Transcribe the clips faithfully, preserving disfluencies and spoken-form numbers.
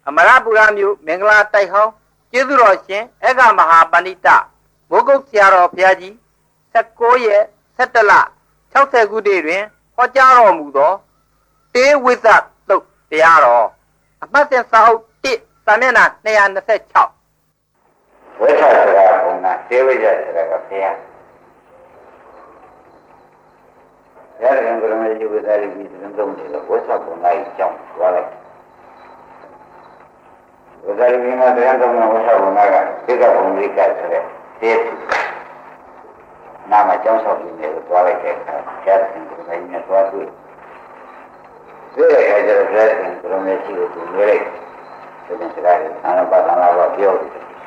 Amara Buramyu, Mengla Taiho, Jiduroshin, Ega Maha Bandita, Bogo Tiaro Piaji, Sakoye, Setala, Chauta Guderian, Hojaro Mudo, Stay with that, look, Tiaro. A person saw Tit, Samena, Nayan the Set Chop. What are the stay with us, Rapia? That I'm going to do with that in the what's up when I jump, well. Without being a random Naga, pick up on the cat, safety. Now my chance of being able to allocate cats into the main what we. Very I just dressed from the sea to Merrick, said Mister Garrett, and about an hour of yours.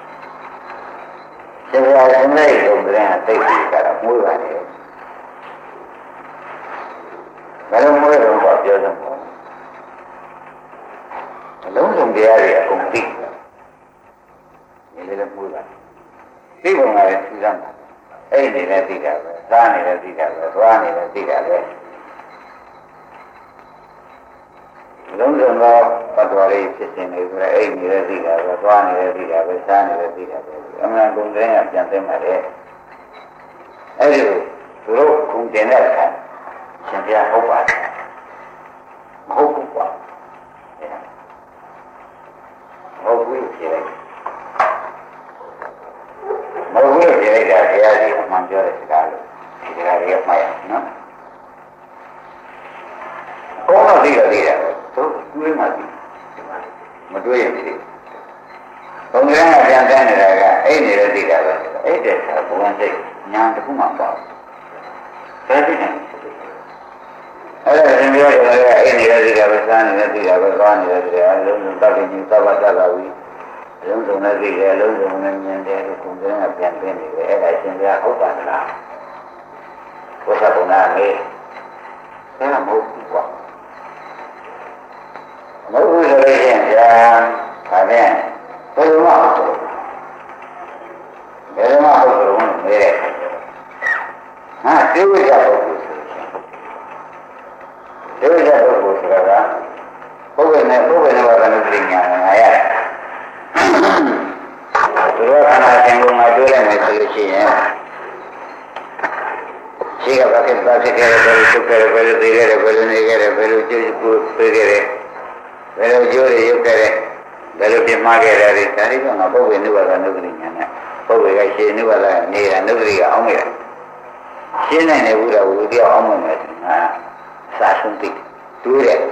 Several hours a day over there and take the cat of move on here. I don't know about the other one. Alone from the area complete. You didn't move that. People are in Sudan. Ain't it a big hour? Rani a big hour, Rani a big hour. Alone from the Patwari system is eight a big hour, Rani a big hour, Sani a big hour. I'm not going to have something like that. Anyway, to look from the next simply I hope I hope I. What will you say? What will you say that the idea of Manjura is the idea of my no? All of these are there, so you must be. What do you say? Only I have done it, I need a digger, eight days for one day, Yan the Puma. President. I don't know any other son, any other one, I don't talking to Tabatawi. I don't know nothing, I don't know when they're complaining of campaign. I think they are open now. What's up on that? They are most people. No reservation, I mean, very much. Very much of the one, very. Ah, see what I There is a purpose, Rava. Who will never bring I am. The work and I can go my door and my solution. She got a bucket, bucket, very took a very bigger, a very nigger, a very good figure. Very jury, you get it. Very big market, I don't know, but we knew what I'm doing. But we got she knew what I need and nobody got home here. She never would have be a home. Sasunti, do it.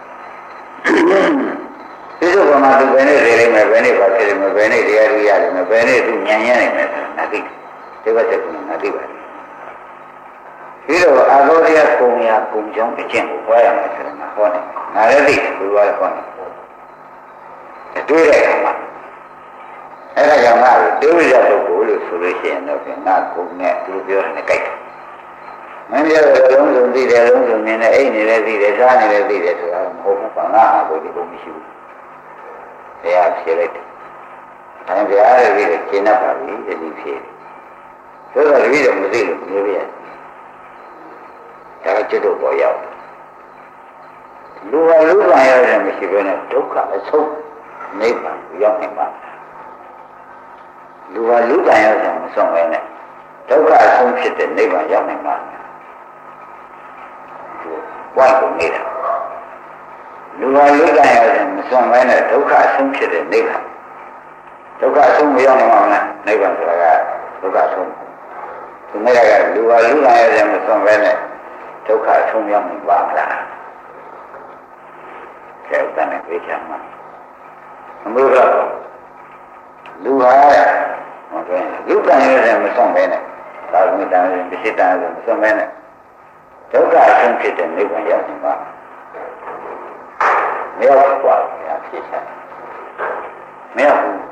This is one of the Benny, my Benny, but my Benny, the area, my Benny, to Yan, nothing. They were taking nothing. Here, I go there, Pumia, Pumjong, the Jim, why am I telling my phone? Now, I think we were on it. Do it, and I am married. Do it at the police solution of not going to be on the cake. Many of the rooms will be there, rooms will be there, any lady, there's any lady, there's a home for now, but you don't issue. They are selected. And they are really a chin up of the leaf here. So that we don't really live yet. That's a good boy out. Lua Lua, I am a Shivana, Toka, a soap, neighbor, young man. Lua Lua, I am somewhere. Toka, some shit, a neighbor, young man. One for me. You are looking at some men at Toka, some shit in Neva. Toka, some young woman, Neva, Toka, some. To make a you are looking at them some men at Toka, some young Bangla. Tell them a bit young man. Move up. Luhaya. You can hear them some men. Tell me down in the sit down some men. Toka, some shit in Neva, young man. Milk was she said. Milk.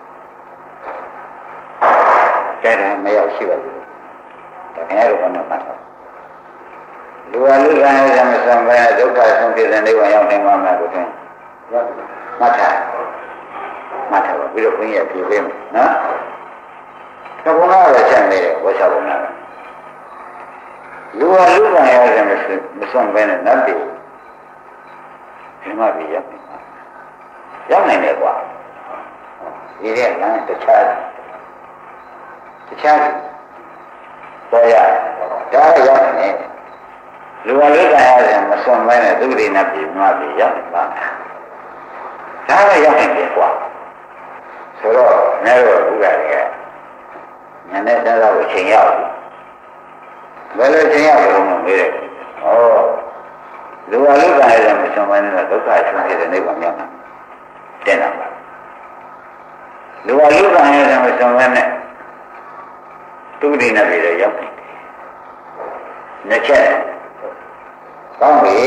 Said milk she was. The hair of matter. Do I look at them somewhere? Do I something and they were young and one man again? Matter. Matter. We don't bring it to him. No? The one I was saying, what's up now? You are looking at them somewhere and nothing. It might be young. ရောက်နိုင်တယ်ကွာဒီတဲ့လမ်းတခြားတခြားပေါ်ရဒါရောက်နေလူဝလူကရတယ်မစွန့်မဲနဲ့သူတွေနဲ့ပြည်မှာပြည်ရောက်နေပါမယ်ဒါကရောက်နေတယ်ကွာဆိုတော့ငါတို့ဘုရားတွေကညနေသားတော့အချိန်ရောက်ဘယ်လိုချိန်ရောက်လို့မမေးတယ်ဩလူဝလူကရတယ်မစွန့်မဲနဲ့ဒုက္ခဆုံးနေတဲ့နိဗ္ဗာန်ရောက်နေတယ်နော်လူဝလူကရတယ်မစွန့်မဲနဲ့သူတွေနဲ့ပြည်ရောက်နေနှစ်ချက်ကောင်းပြီ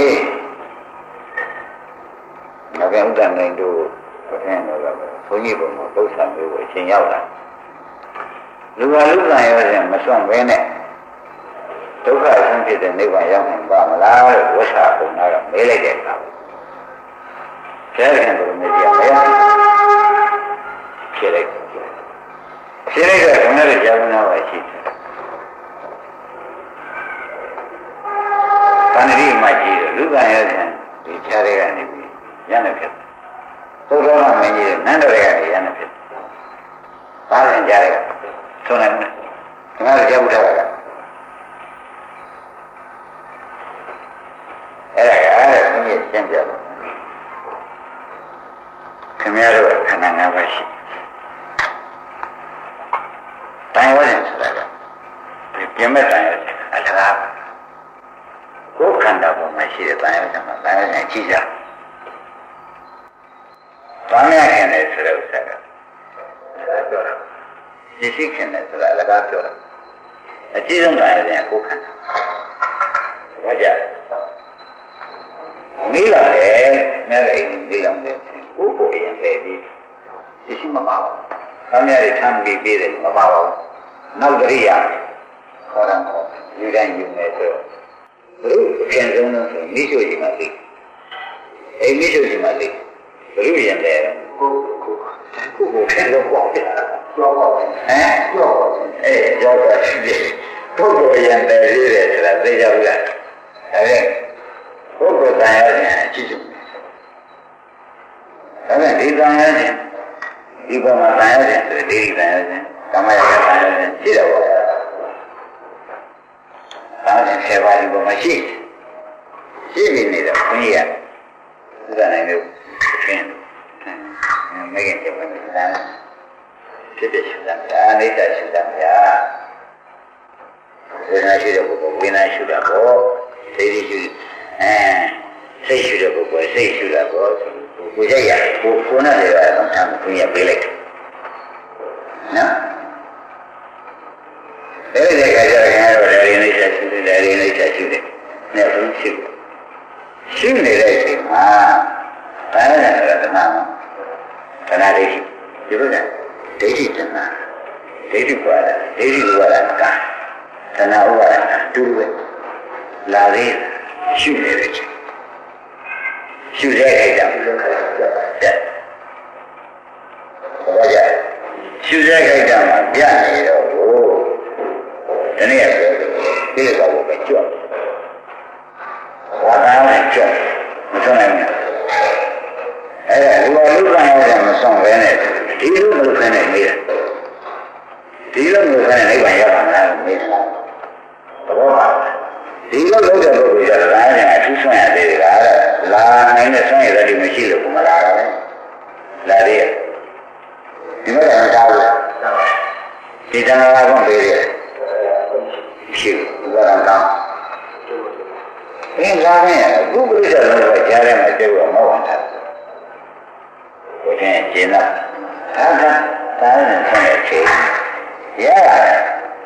ငါကဥဒ္ဒနိုင်တို့ဘုရားတော်ကဘုန်းကြီးဘုံမှာပု္ပ္ပာမျိုးကိုအချိန်ရောက်လာလူကလူကံရောရင်မစွန့်ဘဲနဲ့ဒုက္ခဆင်းဖြစ်တဲ့နိဗ္ဗာန်ရောက်နိုင်ပါမလားလို့ဝိသဘုံနာကမေးလိုက်တဲ့အခါဘုရားရှင်ဘုရားမြတ်ကြီးကမရဖြစ်လိုက်ဖြစ်လိုက်တဲ့ဘုရားရဲ့ကြာမနာပါရှိတယ်တဏှိမှကြီးတယ်လူကံရတဲ့ဒီခြားတွေကနေပြီးရနေဖြစ်သုဒ္ဓမမင်းကြီးနန်းတော်တွေကနေရနေဖြစ်ပါရင်ကြားရဆုံးနိုင်မယ်ဒီမှာကြောက်ထားတာအဲ့ဒါကအဲ့ဒါဘုရားရှင်းပြတယ်ခင်ဗျားတို့ခန္ဓာ၅ပါးရှိတန်ရောရင်ဆိုတာကဒီပြမဲ့တန်ရောအလကားကိုယ်ခန္ဓာပေါ်မှာရှိတဲ့တန်ရုံးမှာတန်ရုံးနဲ့ကြည့်ကြ။ဘာနဲ့ခင်လဲဆိုတော့ဆက်တာ။ပြောတာ။ဒီရှိခင်လဲဆိုတာအလကားပြောတာ။အကြည့်ဆုံးတန်ရုံးကကိုယ်ခန္ဓာ။ဘာကြ။မိလာလေမဲ့လည်းမိလာတယ်။ကိုယ်ကိုယ်ရင်ပဲဒီဒီရှိမပါဘူး။ဘာများတွေထမ်းပြီးပြီးတယ်မပါဘူး။နောက်တရိယာခေါ်တယ်ခေါ်ယူတိုင်းယူနေဆိုဘုရုအပြန်ဆုံးလို့ဆိုမိရှုကြီးမှသိအိမ်မိရှုကြီးမှသိဘုရုရင်တယ်ကိုကိုကိုကိုပြန်တော့ပေါ့ပြကြောက်ပါဟမ်ကြောက်ပါအေးကြောက်ပါရှိတယ်ကိုကိုရင်တယ်ရေးတယ်ဆိုတာသိကြဘူးလားဒါဖြင့်ကိုကိုတန်ရရင်အကြည့်စုဒါဖြင့်ဒီတန်ရရင်ဒီပေါ်မှာတန်ရရင်ဆိုဒီတန်ရရင်ကာမရကတန်ရရင်ရှိတယ်ပေါ့အားဖြင့်ဆယ်ပါးဒီပေါ်မှာရှိရှိနေတယ်ဘုန်းကြီးကသုဒ္ဓနိုင်လို့ရှင်းမဂ္ဂင်ကျေဝင်လာဖြစ်ဖြစ်ရှိတာဒါအိဋ္ဌရှိတာဗျာဝိညာဉ်ရှိတဲ့ပုဂ္ဂိုလ်ဝိညာဉ်ရှိတာပေါ့သိသိရှိအဲစိတ်ရှိတဲ့ပုဂ္ဂိုလ်စိတ်ရှိတာပေါ့ကိုယ်ကြရကိုကိုနဲ့လည်းတော့ဆမ်းဘုန်းကြီးပြေးလိုက်နော်အဲ့ဒီကကြရင်တော့ဒါရင်းလေးချက်ရှိတယ်ဒါရင်းလေးချက်ရှိတယ်နဲ့ဘုရှိရှိနေတဲ့အချိန်မှာဘာလဲဆိုတော့တဏှာတဏှာဒိဋ္ဌိဒီလိုကဒိဋ္ဌိတဏှာဒိဋ္ဌိကွာတယ်ဒိဋ္ဌိကွာတာကတဏှာဥပါဒနာတူပဲလာသေးရှိနေတဲ့အချိန်ရှိတဲ့အိတ်တာတဲ့ဘာကြရှိတဲ့အိတ်တာမှာပြနေတော့ဒီနေ့ပြောတယ်ဒီလိုတော့ပဲကြောက်ဝါသားနဲ့ကြောက်မဆုံးနိုင်ဘူးအဲ့ဒါလူလူကံရတယ်မဆုံးပဲနဲ့ဒီလိုမလုပ်ခနဲ့မေးတယ်ဒီလိုမလုပ်ခနဲ့နိဗ္ဗာန်ရောက်မှာလားမေးတယ်ဘောပါဒီလိုလုပ်တဲ့ပုဂ္ဂိုလ်ကလည်းအဲ့ဒါအထူးဆွမ်းရသေးတယ်လားလာနိုင်တဲ့ဆွမ်းရတဲ့ဒီမရှိလို့ဘုမလာတာပဲလာသေးတယ်ဒီမှာလည်းမထားဘူးဒီတဏှာကောင်ပေးတယ်ရှိဘူးဘာသာကောင်းဘယ်လာမင်းဘုပ္ပရိစ္ဆေလုံးကကြားထဲမှာပြုတ်တော့မဟုတ်ဘူးဘုရင်ကျင်းတာဟာကတားနေတဲ့အချိန်ရရတယ်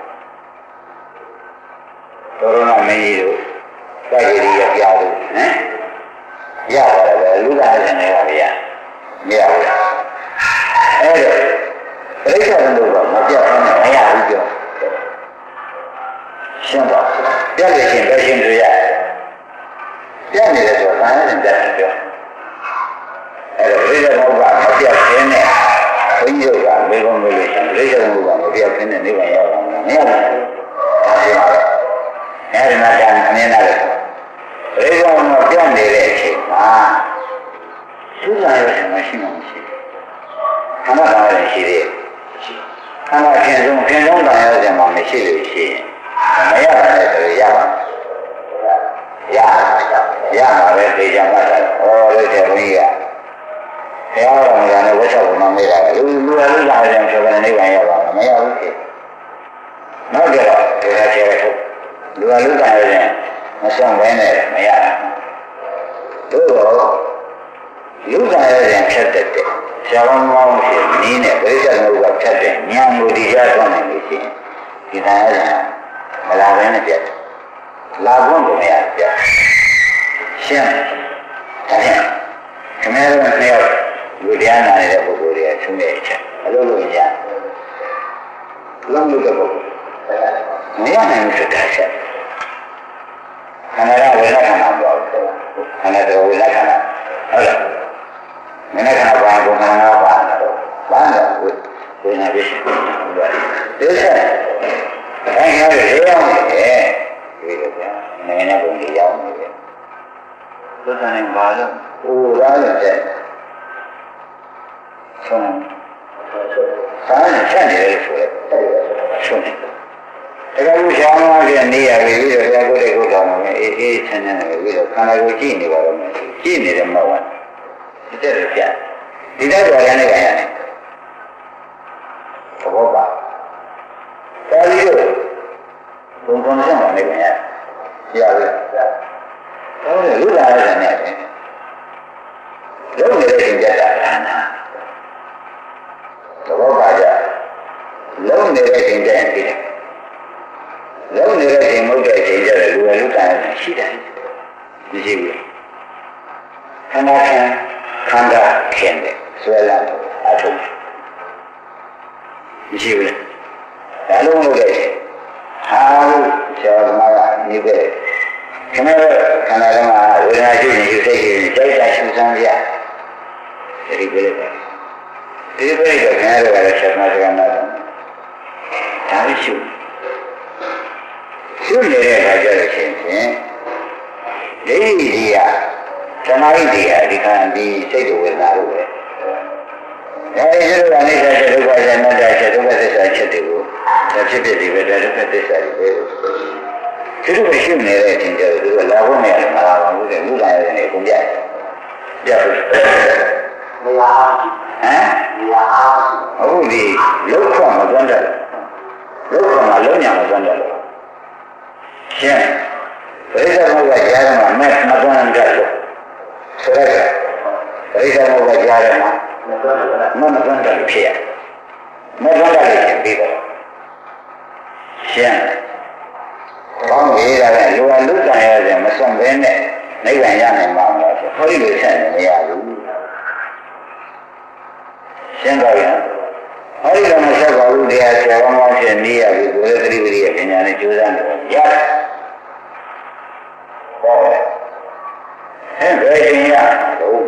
တော်တော်မင်းကြီးတို့တိုက်ရည်ရပြလို့ဟမ်ရပါတယ်ပဲလူသားရှင်တွေကဗျာမရဘူးအဲ့တော့ပရိစ္ဆေလုံးကမပြတ်ဘူးမရဘူးပြောရှင်းပါပြည့်ရှင်ပဲရှင်းတွေ့ရပြည့်နေတယ်ဆိုတော့ဘာနဲ့ပြည့်ပြောအဲ့တော့ရိစ္ဆေဘုရားမပြတ်ခင်းနဲ့ဘုန်းကြီးကမေကုံးလို့ရှိရင်ရိစ္ဆေဘုရားမပြတ်ခင်းနဲ့နိဗ္ဗာန်ရောက်အောင်မရဘူးဒါရှင်းပါအဲ့ဒီမှာကအမြင်လာတယ်ရိစ္ဆေဘုရားပြတ်နေတဲ့အချိန်မှာရှလူကလည်းမရှိမှမရှိခန္ဓာကလည်းရှိသေးခန္ဓာခင်ဆုံးခင်ဆုံးတရားရတယ်မှာမရှိလို့ရှိရင်မရပါနဲ့ဆိုရပါရရမှာပဲသိကြမှာဩလို့တဲ့ဘုန်းကြီးကဘုရားတော်ကလည်းဝတ်ချက်ပုံမေးတာလူလူအလူလာတယ်ဆိုတော့နိဗ္ဗာန်ရပါမရဘူးဖြစ်နောက်ကြတော့ဒီကကျေထုတ်လူအလူလာတယ်မဆောင်ဘဲနဲ့မရဘူးတို့တော့လူကလည်းဖြတ်တတ်တယ်ဆရာကောင်းကောင်းဖြစ်နည်းနဲ့ပြိဿမှုကဖြတ်တယ်ဉာဏ်မူတရားသွားနိုင်လို့ရှိရင်ဒီတရားကမလာဘဲနဲ့ပြတ်လာဘုံကိုမရပြတ်ရှင်းတယ်ခင်ဗျားတို့နှစ်ယောက်လူတရားနာနေတဲ့ပုဂ္ဂိုလ်တွေကသုံးရဲ့အချက်အလုပ်လုပ်ရလုံးလို့တဲ့ပုဂ္ဂိုလ်မရနိုင်ဘူးဆိုတာချက်ခန္ဓာကဝေဒနာပြောတယ်ခန္ဓာကဝေဒနာဟုတ်လားမနေ့ကဘာကိုခန္ဓာပါတော့ဘာလို့ဝေဒနာဖြစ်ဒီဆက်အဲငါတို့ရေအောင်နေတယ်ဒီလိုဗျာနည်းနည်းပုံကြီးရောက်နေတယ်သုတန်နေပါလို့ဟိုလားတဲ့ဆုံးစားနေချက်နေတယ်ဆိုရက်ဆုံးတယ်တကယ်လို့ရှားမှပြန်နေရပြီပြီးတော့ဘုရားကိုယ်တည်းကိုတောင်းမယ်အေးအေးဆန်းဆန်းနေပြီးတော့ခန္ဓာကိုကြည့်နေပါတော့မယ်ကြည့်နေတယ်မဟုတ်ဘူးဒီတက်ရပြဒီတက်တော်ရနေပါရဲ့သဘောပါဒါလေးတို့ဘုံကောင်းဆောင်နေပါရဲ့ရပြီဟုတ်တယ်လူလာရတယ်နဲ့လုံးနေတဲ့ချိန်ကြတာဒါနာသဘောပါကြလုံးနေတဲ့ချိန်ကြရင်ပြီးတယ်လုံးနေတဲ့ချိန်မဟုတ်တဲ့ချိန်ကြတယ်လူကလူတာရရှိတယ်မရှိဘူးခန္ဓာခံခန္ဓာခင်တယ်ဆွဲလာတယ်အထုံးမရှိဘူးဒါလုံးလို့တဲ့ဟာလို့ဆရာသမားကနေပဲခင်ဗျားခန္ဓာကမှာဝေဒနာရှိရင်ယူစိတ်ရှိရင်ကြိုက်တာရှုစမ်းရဒီပဲဒီပဲကခင်ဗျားတို့ကလည်းဆက်မစကားနာတယ်ဒါလည်းရှုရှုနေတဲ့အခါကျတော့ရှင်ဖြင့်ဒိဋ္ဌိကြီးကသမာဓိကြီးကဒီကံဒီစိတ်ဝေဒနာလို့ပဲအဲဒီလိုကနေဆက်တဲ့ဒုက္ခဆန္ဒချက်ဒုက္ခသစ္စာချက်တွေကိုဒါဖြစ်ဖြစ်ဒီပဲဒါဒုက္ခသစ္စာတွေပဲသူတို့ရှိနေတဲ့အချိန်ကျတော့သူကလာဖို့မရတယ်မလာပါဘူးတဲ့လူလာရတယ်နေအကုန်ပြတ်ပြတ်လို့မရဟမ်မရဟုတ်ဒီလောက်ခွမသွန်းတယ်လောက်ခွမှာလုံးညာမသွန်းတယ်ရှင်းပရိသတ်ဘုရားကြားမှာမဲ့မသွန်းတယ်လို့ဆိုရယ်ပရိသတ်ဘုရားကြားမှာမသွန်းတယ်မသွန်းတယ်ဖြစ်ရမသွန်းတယ်ဖြစ်ပြီးတော့ရှင်းကောင်းပြီဒါလည်းလူကလူတန်ရတယ်မစွန့်ဘဲနဲ့နိဗ္ဗာန်ရနိုင်မှာမလားဆိုဟောဒီလိုဆက်နေမရဘူးရှင်းတော့ရင်ဟောဒီလိုမဆက်ပါဘူးတရားဆရာကောင်းကောင်းဖြစ်နေရပြီကိုယ်ရဲ့သတိပတိရဲ့ပညာနဲ့ကြိုးစားနေတယ်ရတယ်ဟောအဲ့ဘယ်ရင်ရတော့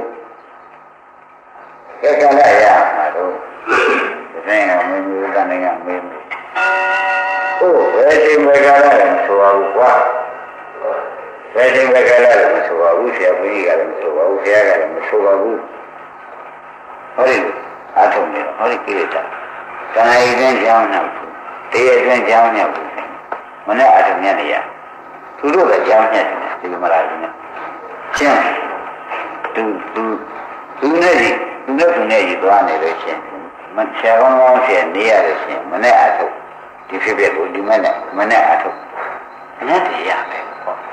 ကဲကလည်းရမှာတော့ဒီတိုင်းကမင်းမျိုးတန်တိုင်းကမင်းโอ้ဘယ်ချိန်ပဲကားလဲမဆိုပါဘူးကွာဘယ်ချိန်ပဲကားလဲမဆိုပါဘူးဆရာဘုန်းကြီးကလည်းမဆိုပါဘူးဆရာကလည်းမဆိုပါဘူးဟောဒီအားထုတ်နေတော့ဟောဒီကိလေသာတဏှာဤတွင်ကြောင်းနောက်တရားတွင်ကြောင်းနောက်မနဲ့အားထုတ်မြတ်နေရသူတို့ကကြောင်းမြတ်တယ်ဒီမလားဒီနဲ့ရှင်းသူသူသူနဲ့ဒီသူနဲ့သူနဲ့ကြီးသွားနေလို့ရှင်းမဆရာကောင်းကောင်းရှင်းနေရလို့ရှင်းမနဲ့အားထုတ်ဒီဖြစ်ဖြစ်ကိုဒီမဲ့နဲ့မနဲ့အထုပ်အနတ္တရားပဲဟော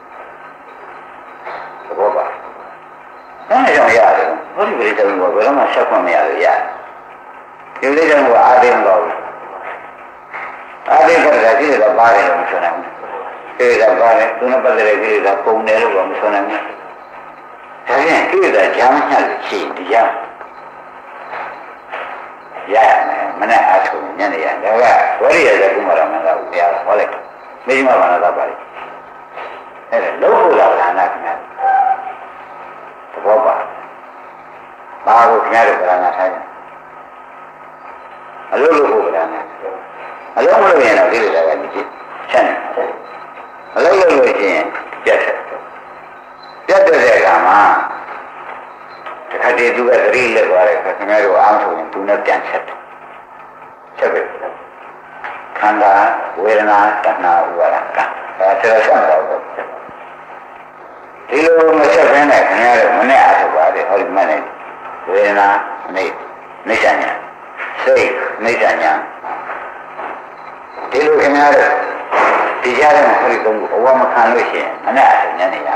သဘောပါဒါနဲ့ကြောင့်ရတယ်ဟောဒီပရိသေဘုရားဘယ်တော့မှဆက်ခွင့်မရလို့ရတယ်ဒီပရိသေဘုရားအာသိမလို့အာသိဖို့ကကြည့်တော့ပါတယ်လို့မဆိုနိုင်ဘူးဒီကပါတယ်သူနဲ့ပတ်သက်တဲ့ကြည့်တော့ပုံတယ်လို့ကမဆိုနိုင်ဘူးဒါပြန်ကြည့်တော့ကြားမှတ်လို့ရှိရင်တရားရမယ်မနဲ့အားထုတ်ညနေရဒါကဝရိယဇကုမာရမန္တကိုတရားဟောလိုက်မိမဘာနာသာပါလိအဲ့ဒါလုံးဖို့လားဘာနာခင်ဗျာသဘောပါဘာကိုခင်ဗျားတို့ဘာနာထားကြအလုံးလို့ဖို့ဘာနာအလုံးမလို့ရင်တော့ဒီလိုကကြည့်ချက်နေအလုံးလို့လို့ရှိရင်ပြတ်တယ်ပြတ်တဲ့အခါမှာတခါတဒီသူကသတိလက်သွားတယ်ခင်ဗျားတို့အားထုတ်ရင်သူနဲ့ပြန်ဆက်တယ်ဆက်ပြီခန္ဓာဝေဒနာတဏှာဥပါဒကဒါဆက်ဆက်တော့ဒီလိုမဆက်ဘဲနဲ့ခင်ဗျားတို့မနဲ့အားထုတ်ပါတယ်ဟောဒီမှနဲ့ဝေဒနာနေနေစညာစိတ်နေစညာဒီလိုခင်ဗျားတို့ဒီကြားထဲမှာဟောဒီသုံးခုအဝမခံလို့ရှိရင်မနဲ့အားထုတ်ညနေရ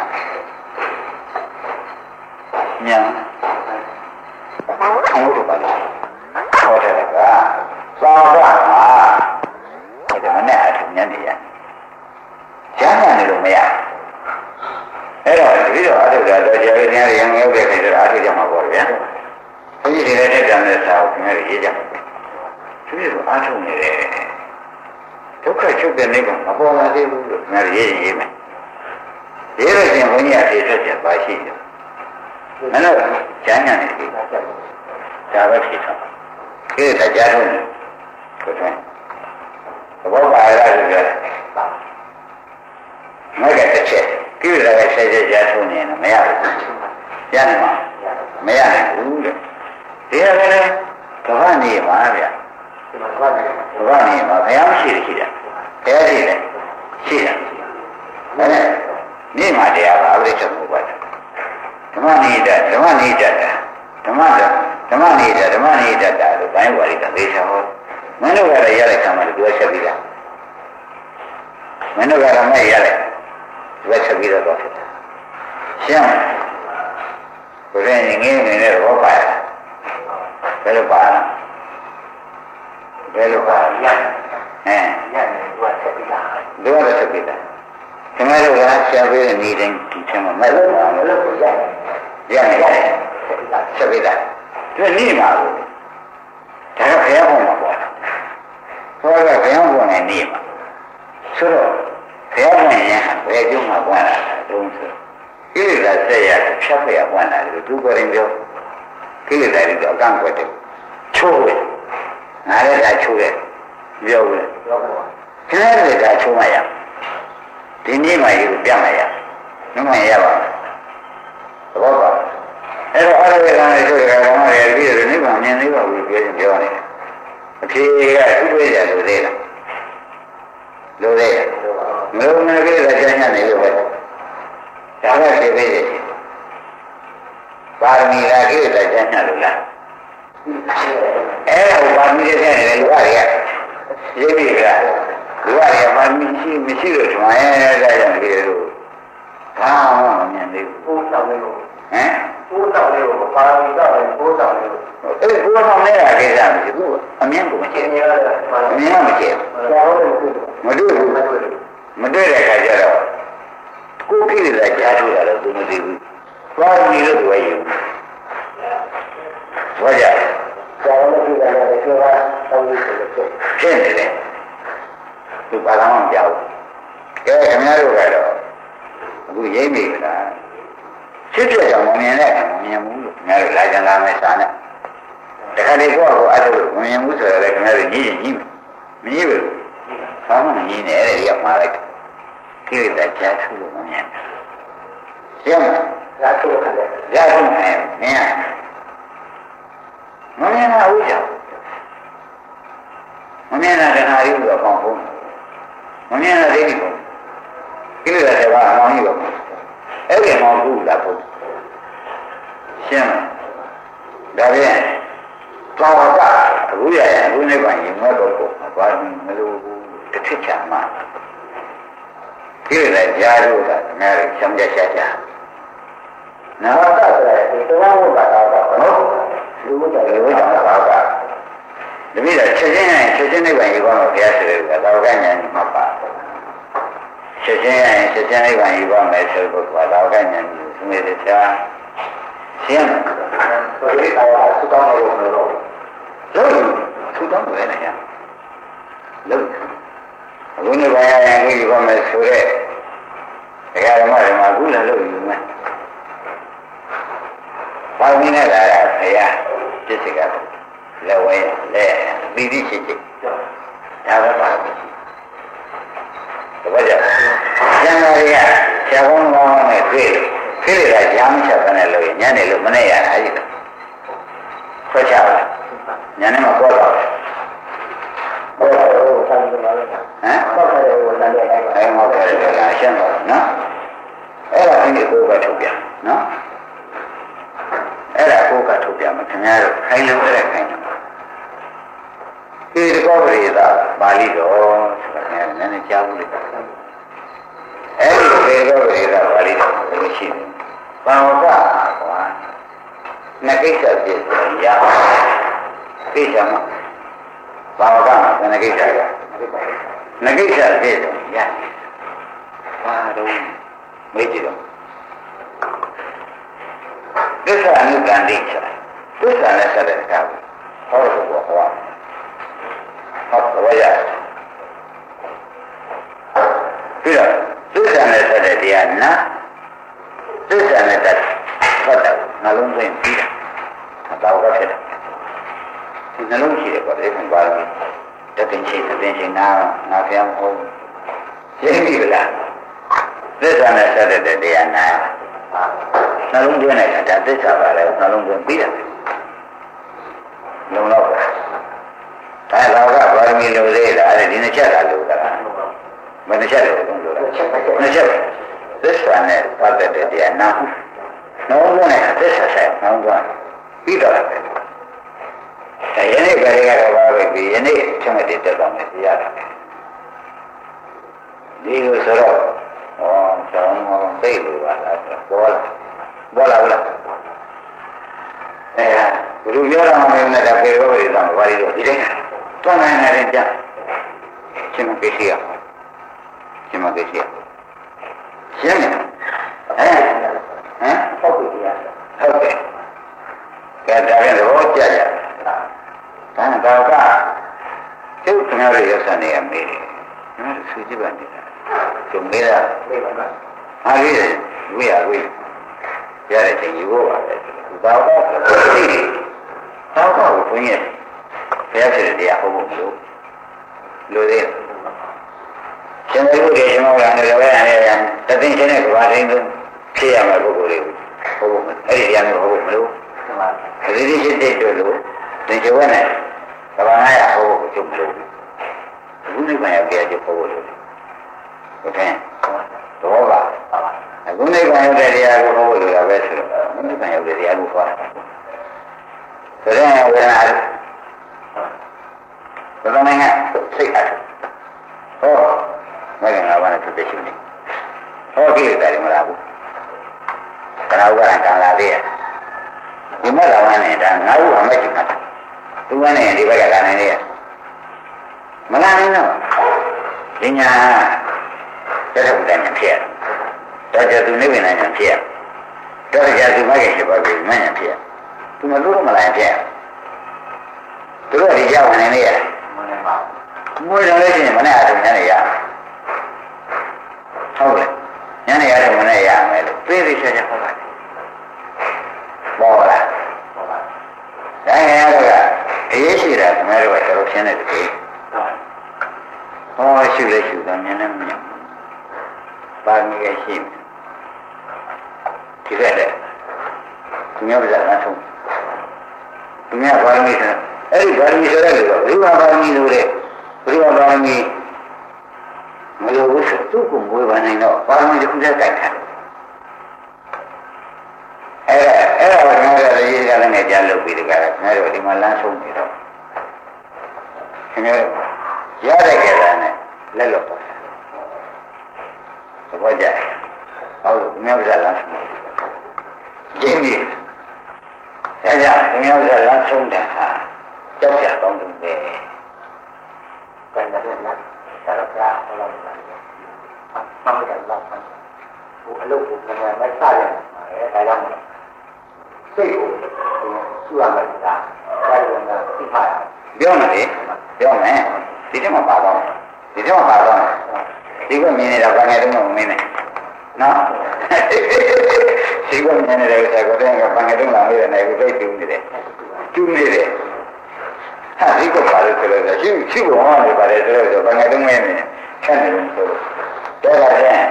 ညာခေါင်းတို့ပါလားခေါ်တယ်ကသာဝမှာဒီမနဲ့အားထုတ်ညနေရကျမ်းစာနေလို့မရအဲ့တော့ဒီလိုအားထုတ်တာတော့ကြာရင်းရရင်ရောက်တဲ့ခေတ်အားထုတ်ကြမှာပေါ့ဗျာဘုန်းကြီးတွေလည်းတက်တဲ့စာကိုခင်ဗျားရေးကြပါဒီလိုအားထုတ်နေတယ်ဒုက္ခချုပ်တဲ့နိဗ္ဗာန်မပေါ်လာသေးဘူးလို့ခင်ဗျားရေးရင်ရေးမယ်ရေးလို့ရှင်ဘုန်းကြီးအသေးသက်ချက်ပါရှိတယ်မလို့ကျမ်းညာနေပြီဒါပဲဖြစ်တာဒီတရားထုတ်နေကိုယ်တိုင်ဘောပါရလို့ပြောတယ်မကတစ်ချက်ကိလေသာကဆက်ဆက်ကြားထုတ်နေရင်မရဘူးရနိုင်မှာမရနိုင်ဘူးတဲ့ဒီကလည်းကဘာနေမှာဗျာကဘာနေမှာဘုရားရှိတယ်ရှိတယ်ဘုရားရှိတယ်ရှိတယ်ဒါနဲ့နေမှာတရားပါအပြည့်ချက်မှုပါတယ်ဓမ္မနေတာဓမ္မနေတာဓမ္မဓမ္မနေတာဓမ္မနေတာလို့ဘိုင်းဝါရီကသေချာဟောမင်းတို့ကလည်းရတဲ့ဆံမှာပြောချက်ပြီးတာမင်းတို့ကလည်းမရတဲ့ပြောချက်ပြီးတော့ဖြစ်တာရှင်းဘယ်နဲ့ငင်းနေလဲဘောပါဘယ်လိုပါဘယ်လိုပါရဟမ်ရတယ်သူကချက်ပြီးတာသူကချက်ပြီးတာခင်ဗျားတို့ကဆရာပေးတဲ့နေတိုင်းဒီထဲမှာမလို့ပါဘူးလို့ရတယ်ရတယ်ရတယ်ချက်ပြီးတာသူနေမှာဘူးဒါကဘုရားဟောမှာပေါ့ဘုရားကဘုရားဟောနေနေမှာဆိုတော့ဘုရားဝင်ရင်ဘယ်ကျုံမှာပွားလာတာတုံးဆိုကိလေသာဆက်ရဖြတ်ပြပွားလာတယ်သူကိုယ်ရင်ပြောကိလေသာတွေတော့အကန့်ကွက်တယ်ချိုးတယ်ငါလည်းဒါချိုးတယ်ပြောတယ်ပြောပါခင်ဗျားတို့ဒါချိုးမှရဒီနေ့မှရေကိုပြမရနှမရပါသဘောပါအဲ့တော့အားရကလည်းချိုးတယ်ကောင်မရပြီးတော့နိဗ္ဗာန်မြင်နေပါဘူးပြောရင်ပြောနေတယ်အဖြေကသူ့ဝိဇ္ဇာလို့သေးလားလို့သေးမလို့မကိလေသာကျမ်းညနေလို့ပဲဒါကသိသေးတယ်ပါရမီလားကိလေသာကျမ်းညလို့လားအဲ့ဒါပါရမီတဲ့နေတယ်လူအရရေးပြီကလူအရပါရမီရှိမရှိလို့ထွန်ရဲတဲ့ကြောင့်ဒီလိုဘာမှမမြင်သေးဘူးပိုးဆောင်လေးကိုဟမ်ပိုးဆောင်လေးကိုပါရမီတော့ပိုးဆောင်လေးကိုအဲ့ဒီပိုးဆောင်လေးကကိစ္စမရှိဘူးအမြင်ကိုမကျင်ရအမြင်ကမကျင်မတွေ့ဘူးမတွေ့တဲ့အခါကျတော့ကိုယ်ကိလေသာကြားထုတ်ရတယ်သူမသိဘူးပါရမီလို့သူကယူဘာကြကျောင်းလို့ပြောရတယ်ကျောင်းကတောင်းလို့ဖြစ်နေတယ်သူဘာသာမှမပြောဘူးကဲခင်ဗျားတို့ကတော့အခုရိမ့်မိကလားဖြစ်ပြကြောင်မမြင်နဲ့မမြင်ဘူးလို့ခင်ဗျားတို့လာကြလာမယ်စာနဲ့တခါတည်းကိုယ့်ကိုအဲ့လိုမမြင်ဘူးဆိုတော့လည်းခင်ဗျားတို့ညည်းညည်းမညည်းဘူးဘာမှမညည်းနဲ့အဲ့ဒီရောက်มาလိုက်ကိလေသာကြားထုတ်လို့မမြင်ဘူးရမ်းရထုတ်တယ်ရထုတ်တယ်မင်းမမြင်တာဝိဇ္ဇာမမြင်တာတဏှာကြီးလို့ပေါင်းဖို့မမြင်တာဒိဋ္ဌိကိုကိလေသာတွေကအမှန်ကြီးတော့အဲ့ဒီမှမဟုတ်လားဖို့ရှင်းလားဒါပြန်သာဝကအခုရရင်အခုနိဗ္ဗာန်ရင်မဲ့တော့ကိုဘာလို့မလို့တစ်ထစ်ချာမှကိလေသာကြားလို့ကငါတို့ရှင်းကြရှာကြနာဝကဆိုတဲ့ဒီတော်ဝကတာတော့လူ့တော်လူ့တော်ဘာကတပည့်တော်ချက်ချင်းရင်ချက်ချင်းနိဗ္ဗာန်ကြီးပေါ်မှာဘုရားဆိုတဲ့ကသာဝကဉာဏ်ကြီးမှပါချက်ချင်းရင်ချက်ချင်းနိဗ္ဗာန်ကြီးပေါ်မယ်ဆိုတော့ကသာဝကဉာဏ်ကြီးသူမေတ္တာရှင်းဆိုဒီတော့သုတောင်းလို့မလို့လို့သုတောင်းတယ်လေလို့အခုနိဗ္ဗာန်ရင်ကြီးပေါ်မယ်ဆိုတဲ့တရားဓမ္မတွေမှာအခုလည်းလို့ယူမယ်ပါမီနဲ့လာတာဘုရားပြစ်စကလက်ဝဲလက်ပြီးပြီးရှိရှိဒါပဲပါပြီတပည့်ကြကျန်တော်တွေကဆရာကောင်းကောင်းနဲ့တွေ့ခိလေသာကြားမချက်ဘဲနဲ့လို့ညနေလို့မနဲ့ရတာကြီးညာနဲ့မပေါ်တော့ဘူးဟမ်ပေါ့တယ်ဟိုတန်တဲ့အဲမောက်တယ်ကရှင်းတော့နော်အဲ့ဒါဒီကိုကထုတ်ပြနော်အဲ့ဒါကိုကထုတ်ပြမှာခင်ဗျားတို့ခိုင်းလို့တဲ့ခိုင်းတော့ဒီကောပရိသပါဠိတော်ဆိုတာကလည်းနည်းနည်းကြားဘူးလေအဲ့ဒီဒီကောပရိသပါဠိတော်ကိုရှိတယ်ဘာဝကကွာနကိစ္စပြည့်စုံရသိချင်မှာဘာဝကမှာနကိစ္စရနကိစ္စပြည့်စုံရဘာတော့မေးကြည့်တော့သစ္စာအနုကံတိချာသစ္စာနဲ့ဆက်တဲ့ကားဟောတော့ဘောဟောဟောတော့ရပြီးတော့သစ္စာနဲ့ဆက်တဲ့တရားနာသစ္စာနဲ့တက်ဟုတ်တယ်နှလုံးသွင်းပြီးတာဘာလို့ဖြစ်လဲဒီနှလုံးရှိတယ်ပေါ့လေဘာလို့တသိချင်းတသိချင်းနာငါပြန်ဟောရှင်းပြီလားသစ္စာနဲ့ဆက်တဲ့တရားနာနှလုံးသွင်းလိုက်တာသစ္စာပါလေနှလုံးသွင်းပြီးတယ်လုံးတော့ဒါတော့ကဘာမီလို့သေးတာအဲ့ဒီနှစ်ချက်လာလို့ကလားမနှစ်ချက်လို့သုံးလို့လားနှစ်ချက်သစ္စာနဲ့ပတ်သက်တဲ့တရားနာနှလုံးသွင်းလိုက်သစ္စာဆိုင်နှလုံးသွင်းပြီးတော့တယ်အဲယနေ့ကလေးကတော့ဘာပဲပြီးယနေ့ချက်မဲ့တက်တော့မယ်ပြရတယ်ဒီလိုဆိုတော့ဟောဆောင်းဟောသိလို့ပါလားပေါ်လာပေါ်လာဘူးလားအဲဘယ်လိုပြောရမလဲနဲ့တကယ်လို့ရတာဘာလို့ဒီတိုင်းတွန်းနိုင်နေကြချင်းမကိစ္စရချင်းမကိစ္စရရှင်းတယ်ဟမ်ဟုတ်ပြီဟုတ်တယ်ကဲဒါရင်တော့ကြရဒါတော့ကကျုပ်ခင်ဗျားရဲ့ရစနေရမေးတယ်ခင်ဗျားဆွေးကြည့်ပါနေတာကျုံမေးတာမေးပါလားဟာလေးဝေးရဝေးရတဲ့ချိန်ယူဖို့ပါပဲဒါတော့သိတယ်တော့တော့ဘုန်းကြီးဘုရားရှင်တရားဟောဖို့မလို့လို့သေးရှင်ဘုရားရှင်မောလာနေတော့လည်းအနေနဲ့တသိချင်းနဲ့ဘာသိန်းဖြစ်ရမှာပုဂ္ဂိုလ်လေးဟောဖို့အဲ့ဒီတရားမျိုးဟောဖို့မလို့ဒီဒီရှိတဲ့တို့လို့သင်္ကြန်နဲ့ကဘာနာရဟောဖို့ကျုပ်မလို့ဘုနိဗ္ဗာန်ရောက်ကြကျုပ်ဟောဖို့လို့ဟုတ်ကဲ့တော့ပါအခုနိဗ္ဗာန်ရောက်တဲ့တရားကိုဟောဖို့လိုတာပဲဆိုတော့နိဗ္ဗာန်ရောက်တဲ့တရားကိုဟောတာဆိုတော့ဝေဒနာဘယ်လိုလဲစိတ်အားဟောမကငါးပါးနဲ့ဖြစ်ဖြစ်ရှိနေဟောကိလေသာတွေမလားဘူးခဏဥပါဒံကံလာသေးရဲ့ဒီမဲ့လာမှနေတာငါ့ဘူးအမဲ့ကြီးမှာသူကလည်းဒီဘက်ကလာနေနေရမလာနိုင်တော့ဒီညာတက်တဲ့ဘုရားညာဖြစ်ရတော့ကြသူနိဗ္ဗာန်ညာဖြစ်ရတော့ကြသူမကရှိပါဘူးမညာဖြစ်ရသူမလို့မလာရင်ဖြစ်ရသူတို့ဒီကြောက်နေနေရမနေပါဘူးမွေးတယ်လို့ရှိရင်မနဲ့အထုံညနေရဟုတ်လေညနေရတော့မနဲ့ရမယ်လို့သိသိချာချာဟောပါတယ်ပေါ်လာပေါ်လာဒါငယ်ရတော့အရေးရှိတာခင်ဗျားတို့ကတော်တော်ရှင်းတဲ့တကယ်ဟောရှိလဲရှိတာမြင်နေမြင်ပါမီရရှိဒီကတဲ့သူများပြတာလားဆုံးသူများပါမီဆိုအဲ့ဒီပါမီဆိုတဲ့လူကဘုရားပါမီလို့တဲ့ဘုရားပါမီမလို့ဘူးဆိုသူ့ကိုငွေပါနိုင်တော့ပါမီတစ်ခုတည်းကြိုက်တယ်အဲ့ဒါအဲ့ဒါကငါတို့ရေးကလည်းငယ်ကြားလုပ်ပြီးတကယ်ငါတို့ဒီမှာလမ်းဆုံးနေတော့ခင်ဗျားရတဲ့ကြတာနဲ့လက်လို့ပေါ့သဘောကျဟုတ်လို့မြောက်ကြလားကျင်းပြီအဲ့ဒါမြောက်ကြလားဆုံးတဲ့ဟာကြောက်ကြကောင်းတယ်ပဲဘယ်နဲ့လဲဒါတော့ကြာဟောလို့လားမမကလာပါဘူးအလုပ်ကိုငါမစရတယ်အဲဒါကြောင့်စိတ်ကိုရှုရမယ်ဒါဒါကသိပါရပြောမယ်လေပြောမယ်ဒီထဲမှာပါတော့ဒီထဲမှာပါတော့ဒီကမြင်နေတာဘာငယ်တုန်းကမင်းနဲ့နော်ဒီကမြင်နေတဲ့ဥစ္စာကိုတည်းကဘာငယ်တုန်းကမေးတယ်နဲ့ကိုသိတူနေတယ်ကျူးနေတယ်ဟာဒီကပါလို့ဆိုတော့ရှင်းရှင်းဘောမှာနေပါတယ်ဆိုတော့ဘာငယ်တုန်းကမင်းနဲ့ဆက်နေလို့ဆိုတော့ဒါကလည်း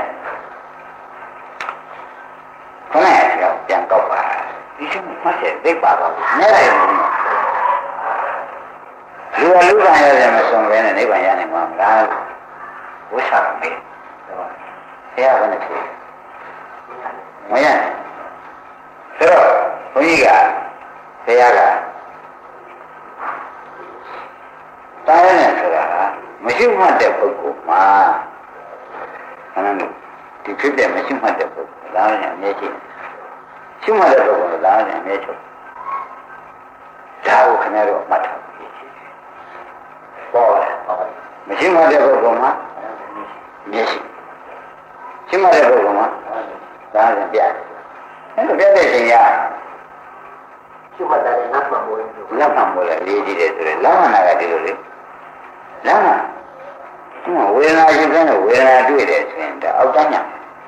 ခဏရောက်ပြန်ကောက်ပါဒီချင်းမှတ်ချက်သိပါတော့နဲလိုက်ဘူးလူကလူကံရတယ်မဆုံးပဲနဲ့နိဗ္ဗာန်ရနိုင်မှာမလားဝိသကမေးဆရာကလည်းဖြေမရနိုင်ဆိုတော့ဘုန်းကြီးကဆရာကတားရနေဆိုတာမရှိမှတ်တဲ့ပုဂ္ဂိုလ်မှာအဲ့ဒါဒီဖြစ်တဲ့မရှိမှတ်တဲ့ပုဂ္ဂိုလ်လားညာအမြဲရှိရှိမှတ်တဲ့ပုဂ္ဂိုလ်လားညာအမြဲချုပ်ဒါကိုခင်ဗျားတို့မှတ်ထားပေါ်တယ်မရှိမှတ်တဲ့ပုဂ္ဂိုလ်မှာမျက်ရှိရှိမှတ်တဲ့ပုဂ္ဂိုလ်မှာဒါလည်းပြတယ်အဲ့ဒါပြတဲ့ချိန်ကရှိမှတ်တဲ့နတ်မှမိုးနတ်မှမိုးလည်းလေးကြည့်တယ်ဆိုရင်လမ်းမနာကဒီလိုလေလမ်းမဝေဒနာရှိတဲ့ဝေဒနာတွေ့တယ်ဆိုရင်ဒါအောက်တန်းညာ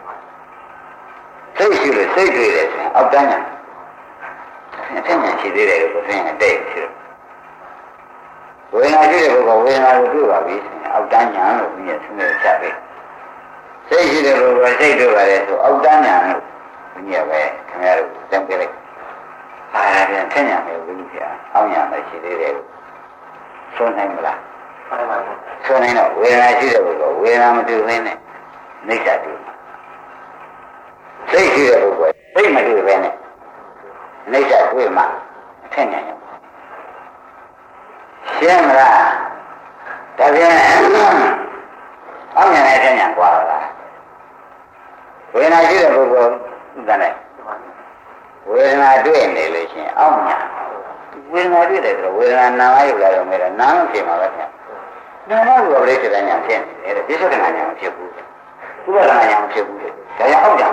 စိတ်ရှိလို့စိတ်တွေ့တယ်ဆိုရင်အောက်တန်းညာအထက်ညာရှိသေးတယ်လို့ဆိုရင်တဲ့ရှိတယ်ဝေဒနာရှိတဲ့ဘုရားဝေဒနာကိုတွေ့ပါပြီဆိုရင်အောက်တန်းညာလို့ပြီးရဆင်းရဲချပေးစိတ်ရှိတဲ့ဘုရားစိတ်တွေ့ပါတယ်ဆိုအောက်တန်းညာလို့ပြီးရပဲခင်ဗျားတို့သင်ပေးလိုက်အားပြန်ထက်ညာမယ်ဝိဉ္ဇာအောက်ညာမရှိသေးတယ်လို့ဆိုနိုင်မလားဆိုနိုင်တော့ဝေဒနာရှိတဲ့ဘုရားဝေဒနာမတွေ့ဘဲနဲ့နိစ္စတွေ့စိတ်ရှိတဲ့ဘုရားစိတ်မတွေ့ဘဲနဲ့နိစ္စတွေ့မှအထက်ညာရောရှင်းမလားဒါပြန်အောက်ညာနဲ့အထက်ညာကွာလားဝေဒနာရှိတဲ့ပုဂ္ဂိုလ်ဥဒ္ဒနဲ့ဝေဒနာတွေ့နေလို့ရှိရင်အောက်ညာဝေဒနာတွေ့တယ်ဆိုတော့ဝေဒနာနာမယုတ်လာတော့မယ်နာမဖြစ်မှာပဲခင်ဗျနာမယုတ်ကလေးတဲ့ညာဖြစ်နေတယ်ပြစ္ဆုတ်ကညာမဖြစ်ဘူးဥပဒနာညာမဖြစ်ဘူးဒါကြောင့်အောက်ညာ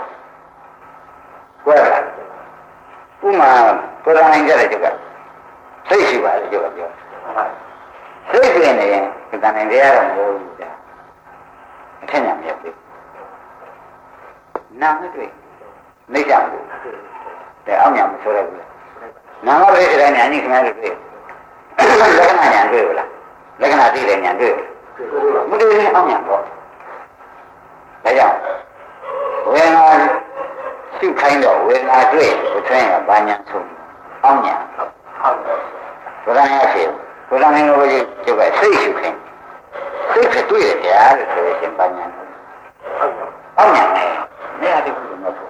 ကွဲလာဥမာကိုယ်တိုင်ကြတဲ့ကျုပ်ကစိတ်ရှိပါလေကျုပ်ကပြောစိတ်ပြင်းနေရင်ဒီကံနေရတော့မဟုတ်ဘူးကြာအထက်ညာမဖြစ်ဘူးနာမတွေ့နှိမ့်ကြဘူးတဲ့အောက်ညာမဆိုရဘူးနာမပဲတဲ့ညာကြီးခင်ဗျားတို့တွေ့လက္ခဏာညာတွေ့ဘူးလားလက္ခဏာသိတဲ့ညာတွေ့မတွေ့ရင်အောက်ညာပေါ့ဒါကြောင့်ဝေဒနာရှုခိုင်းတော့ဝေဒနာတွေ့ဘုရားကဘာညာဆုံးအောက်ညာဘုရားရရှိဘုရားနဲ့ဘုရားကျုပ်ကစိတ်ရှုခိုင်းစိတ်ကတွေ့တယ်ဗျာလို့ဆိုရင်ဘာညာအောက်ညာနဲ့မရတဲ့ဘူးမဟုတ်